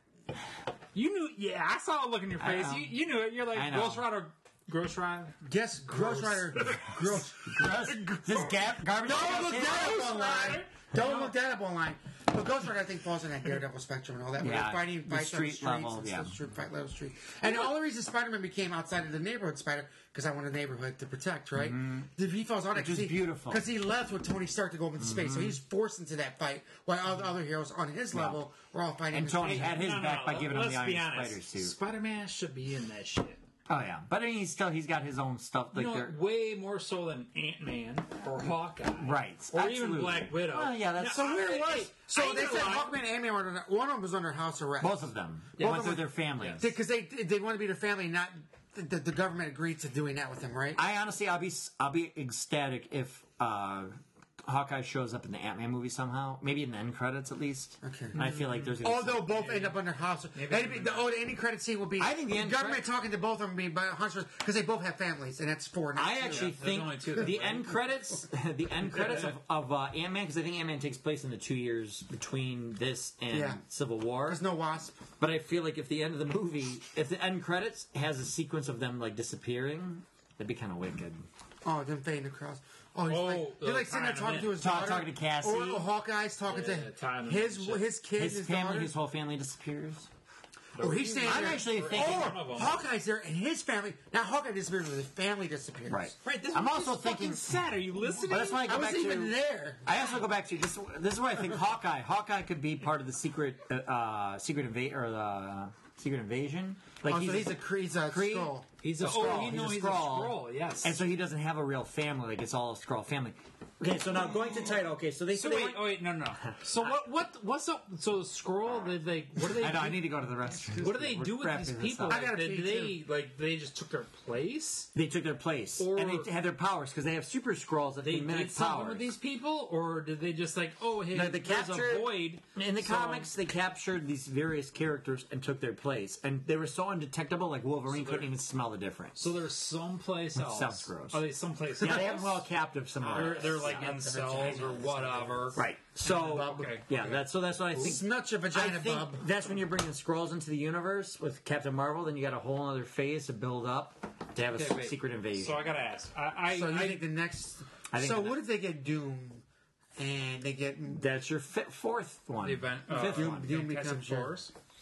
You knew, yeah, I saw a look in your I face. know. You, you knew it. You're like I know. Ghost Rider, Ghost Rider. Guess Gross Rider. Gross. this gap garbage. Don't look that up Ghost online. Rider. Don't look that up online. But Ghost Rider, I think, falls in that Daredevil spectrum and all that. Where Yeah, they're fighting the fights on the street streets level, and yeah. stuff, street fight level street. And the only reason Spider-Man became outside of the neighborhood Spider because I want a neighborhood to protect, right? The He falls on it Which is he, beautiful. because he left with Tony Stark to go up into space, so he's forced into that fight. While all the other heroes on his level were all fighting. And in Tony space. had his No, no, back no, by giving him let's the be Iron honest. Spider suit. Spider-Man should be in that shit. Oh yeah, but I mean, he's still he's got his own stuff. Like You know, they're way more so than Ant-Man or Hawkeye. right, Or absolutely. even Black Widow. Well, yeah, that's Now, so weird. I- Was hey, So I ain't they gonna said lie. Hawkman and Ant-Man were under, one of them was under house arrest. both of them. They Both went of through them- their families. Because they they wanted to be their family, not the, the government agreed to doing that with them, right? I honestly, I'll be I'll be ecstatic if uh, Hawkeye shows up in the Ant-Man movie somehow, maybe in the end credits at least. Okay. And I feel like there's. Gonna Oh, they'll both end up under house. That'd be, the, oh, the ending credit scene will be. I think the end government cre- talking to both of them being by hunters because they both have families, and that's four. Not I two. actually there's think only two the that end credits, the end credits of, of uh, Ant-Man, because I think Ant-Man takes place in the two years between this and Yeah. Civil War. There's no Wasp. But I feel like if the end of the movie, if the end credits has a sequence of them like disappearing, that'd be kind of wicked. Oh, them fading across. Oh, he's Oh, like, the they're like sitting there time talking of to his Talk- daughter. talking to Cassie. Or, or Hawkeye's talking Yeah, to time of his shit. his kid, His, his, family, daughter. his whole family disappears. Or he's saying I'm there- actually thinking- One of Oh, them. Hawkeye's there, and his family. Now Hawkeye disappears, but his family disappears. Right. Right, this I'm was also just thinking. fucking sad. Are you listening? But that's why I go I back wasn't even to. there. I also go back to this. This is where I think Hawkeye. Hawkeye could be part of the secret, uh, uh secret invade or the uh, secret invasion. Like Oh, so he's a Kree, he's a Kree. skull. He's a Oh, Skrull. you know he's a he's a Skrull. Skrull, yes. And so he doesn't have a real family. Like it's all a Skrull family. Okay, so now going to title. Okay, so they. So they wait, went- oh wait, no, no. So what? What? What's up? So scroll? Did they? What do they? I know. I do- need to go to the restroom. What do they We're do with wrapping these this people? up. I gotta Did pee, they like they just took their place? They took their place, Or- and they had their powers because they have super scrolls that They can mimic did something powers. with these people, or did they just like, oh, hey, No, they there's captured- a void In the so- comics, they captured these various characters and took their place, and they were so undetectable. Like Wolverine So couldn't they're- even smell the difference. So they're someplace else. sounds gross. Are they someplace yeah, else? they have them well captive somewhere. They're, else. they're like in cells or whatever. Right. So Okay. yeah, Okay. that's so that's what I think. Snatch your I vagina, think bub. that's when you're bringing scrolls into the universe with Captain Marvel. Then you got a whole other phase to build up to have a Okay, wait. secret invasion. So I gotta ask. I, I, So you I think the next? I think so the what if they get Doom, and they get that's your fi- fourth one, the event. Uh, fifth Doom- one. Doom Fantastic becomes your- Force.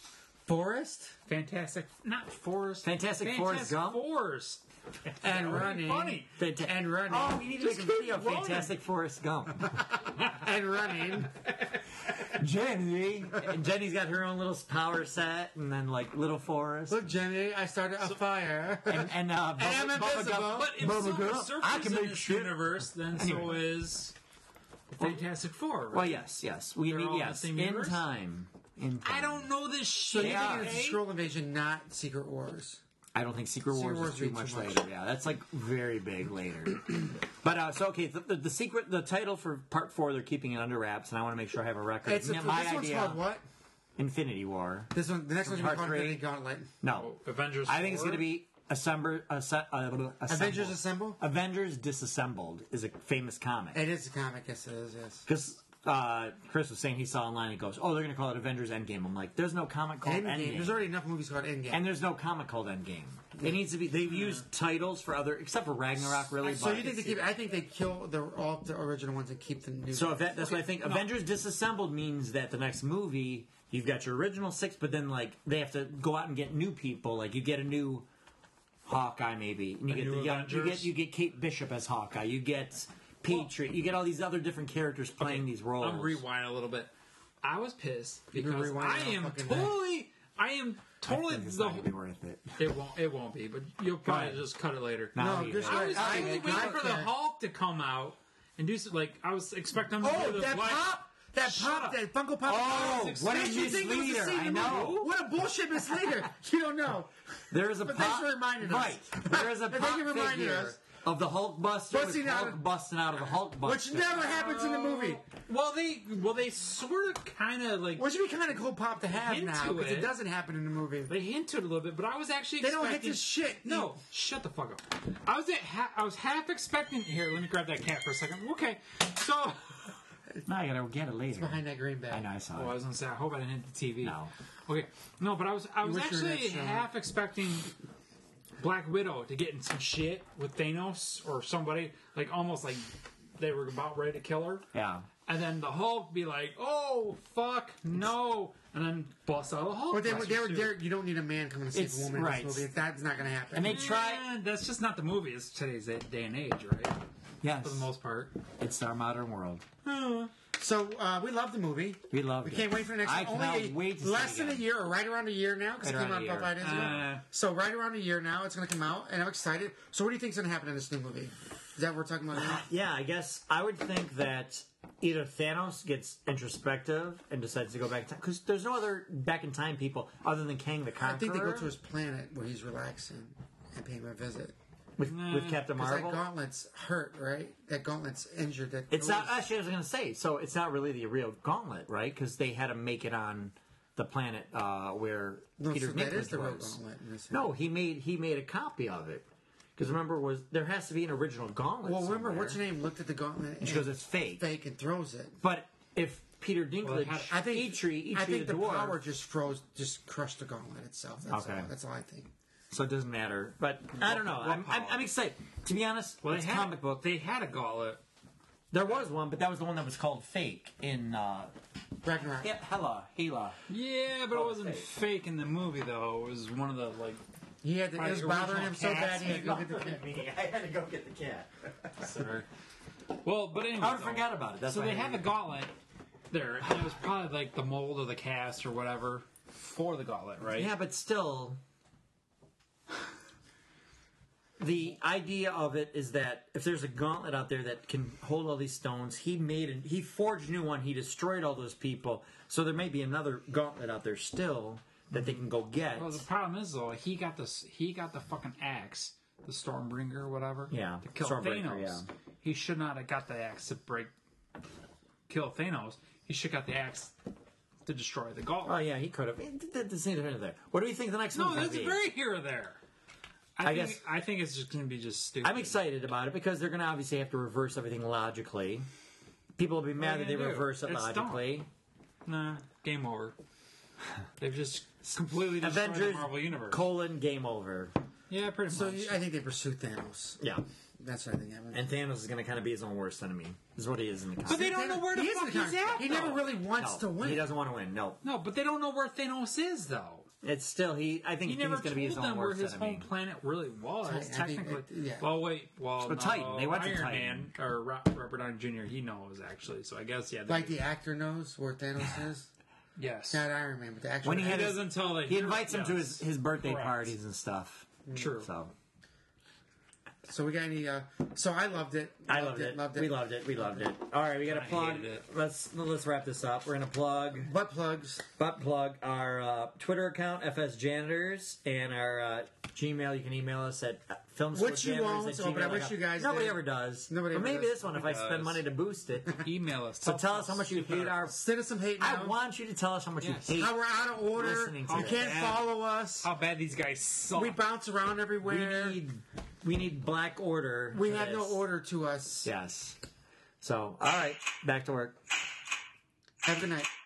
Forrest Fantastic, not Forrest. Fantastic Forrest Gump? Forrest. and That would be running. funny. Fanta- And running. Oh, we need to Just make a video keep of running. Fantastic Forrest Gump. And running. Jenny. And Jenny's got her own little power set, and then like little Forrest. Look, Jenny, I started a fire. and and uh, And I'm Bubba- Bubba invisible. Gump- But if Bubba Silver Gump, Surfer I is can in make this shit. universe, then so Anyway. is Fantastic Four. Right? Well, yes, yes. We They're need all in the yes same in universe? time. In time. I don't know this So shit. you Yeah. think it's a Skrull invasion, not Secret Wars? I don't think Secret Secret Wars, Wars is too would be much too much. later. Yeah, that's like very big later. But uh, so okay, the, the, the secret, the title for Part Four, they're keeping it under wraps, and I want to make sure I have a record. It's a, Yeah, this my one's idea, called what? Infinity War. This one, the next one's Part called three. Infinity Gauntlet. No, Avengers. I think it's four? going to be Assemble, Asse- uh, Assembled. Avengers Assemble? Avengers Disassembled is a famous comic. It is a comic, yes, it is, yes. Because uh, Chris was saying he saw online, he goes, "Oh, they're going to call it Avengers Endgame." I'm like, "There's no comic called Endgame. Endgame." There's already enough movies called Endgame. And there's no comic called Endgame. It needs to be. They've used titles for other, except for Ragnarok, really. so but- you think they keep? I think they kill the all the original ones and keep the new. So if that, that's what I think. Avengers Disassembled means that the next movie you've got your original six, but then like they have to go out and get new people. Like you get a new Hawkeye, maybe, and you A get new the young, you Avengers? get you get Kate Bishop as Hawkeye. You get Petrie. You get all these other different characters playing these roles. I'm rewind a little bit. I was pissed been because rewinding I all am fucking day. totally, I am I totally. think it's The, not gonna be worth it. it won't. It won't be. But you'll probably ahead. just cut it later. No, No, you just didn't. I was I- really I waiting don't for the care. Hulk to come out and do some, like I was expecting him to Oh, do the that black. pop! That Shut pop! up. That Funko Pop! Oh, Makes what a you think it was a misleader, scene I in the know. movie. What a bullshit misleader! You don't know. There is a But pop, thanks for reminding us. right. There is a Thank pop you for reminding figure us. of the Hulk Buster with Busting out Hulk of- busting out of the Hulk Buster. Which never happens in the movie. Well, they well they sort of kind of like Which would be kind of cool pop to have Into now because it it. doesn't happen in the movie. they hint to it a little bit, but I was actually They don't expecting, hit this shit. No, shut the fuck up. I was at ha- I was half expecting. Here, let me grab that cat for a second. Okay, so. No, I gotta get it later. Behind that green bag. I know, I saw Well, I it. was gonna say, I hope I didn't hit the T V. No. Okay, no, but I was, I was wish you were actually that strong. half expecting Black Widow to get in some shit with Thanos or somebody, like almost like they were about ready to kill her, Yeah. and then the Hulk be like, "Oh fuck, no," and then bust out the Hulk. But they, were- buster they were suit. there. You don't need a man coming to save It's- a woman right. in this movie. That's not going to happen. And they try. Eh, that's just not the movie. It's today's day and age, right? Yes. For the most part. It's our modern world. So uh, we love the movie. We love We it. can't wait for the next I one. cannot Only a- wait to see less it than a again. year, or right around a year now, because Right it came around out a about year. five days ago. Uh, So right around a year now, it's going to come out, and I'm excited. So what do you think's going to happen in this new movie? Is that what we're talking about now? Yeah, I guess I would think that either Thanos gets introspective and decides to go back in time, because there's no other back in time people other than Kang the I Conqueror. think they go to his planet where he's relaxing and paying him a visit. with, with Captain Because Marvel. that gauntlet's hurt, right? That gauntlet's injured. That It's not. Actually, I was going to say. So it's not really the real Gauntlet, right? Because they had to make it on the planet uh, where No, Peter so that Dinklage is the real was. gauntlet. in this No, he made he made a copy of it. Because remember, was there has to be an original Gauntlet. Well, remember, somewhere. what's your name looked at the gauntlet and She goes, it's fake. fake and throws it. But if Peter Dinklage, had- I think Eitri, Eitri I think the the dwarf, power just froze, just crushed the gauntlet itself. That's Okay. all. That's all I think. so it doesn't matter. But I don't know. what I'm, I'm, power? I'm excited. To be honest, well, it's they a had comic book. They had a gauntlet. There was one, but that was the one that was called Fake in uh, Ragnarok. yeah, Hela, Hela. Yeah, but it Oh, wasn't fake. fake in the movie though. It was one of the like. He had to, it Right, was bothering original him so cast. bad he had to go get the cat. I had to go get the cat. Sorry. Well, but anyway. I would though, forgot about it. That's so why they I had the gauntlet there, and it was probably like the mold of the cast or whatever for the gauntlet, right? Yeah, but still, the idea of it is that if there's a gauntlet out there that can hold all these stones, he made and he forged a new one. He destroyed all those people, so there may be another gauntlet out there still that they can go get. Well, the problem is though, he got this. He got the fucking axe, the Stormbringer or whatever. Yeah, to kill Stormbreaker, Thanos. yeah. He should not have got the axe to break, kill Thanos. He should have got the axe to destroy the Oh gauntlet. yeah, he could have. It did the same thing there. What do you think the next No, one's that's gonna be? very here or there. I, I think, guess- I think it's just going to be just stupid. I'm excited about it because they're going to obviously have to reverse everything logically. People will be mad are that you they gonna do? reverse it It's logically. Nah, game over. They've just completely destroyed Avengers the Marvel universe. colon game over. yeah, pretty So much. I think they pursue Thanos. Yeah. That's what I think happened. And Thanos is going to kind of be his own worst enemy. Is what he is in the comics. But they don't know where the He is fuck in the he's comics. at. He never though. really wants No, to win. He doesn't want to win. No. No, but they don't know where Thanos is though. It's still he. I think He he's never going to be his told own them where worst his enemy. home planet really was. I think Technically, it- yeah. well, wait, well, But no, Titan. They went to Iron Titan. Man or Ro- Robert Downey Junior He knows actually, so I guess yeah. they- Like the actor knows where Thanos is. yes, Not Iron Man, but the actual. When he he had his- doesn't tell that He invites him to yes. his, his birthday Correct. parties and stuff. True. So So we got any? Uh, so I loved it. I loved it. Loved it. We loved it. We loved it. All right, we got to I plug. hated it. Let's let's wrap this up. We're gonna plug. Butt plugs. Butt plug our uh, Twitter account, F S Janitors, and our uh, Gmail. You can email us at filmschooljanitors Which you won't, at so, but I gmail wish dot com. you guys Nobody did. ever does. Nobody But ever maybe does. this one, if I spend does. money to boost it. email us. So tell us how much you hate our. Send us some hate I mail. want you to tell us how much Yes. you hate. How we're out of order. Listening to You it. can't Yeah. follow us. how bad these guys suck. We bounce around We everywhere. need we need black order. We for have no this. order to us. Yes. So all right, back to work. Have a good night.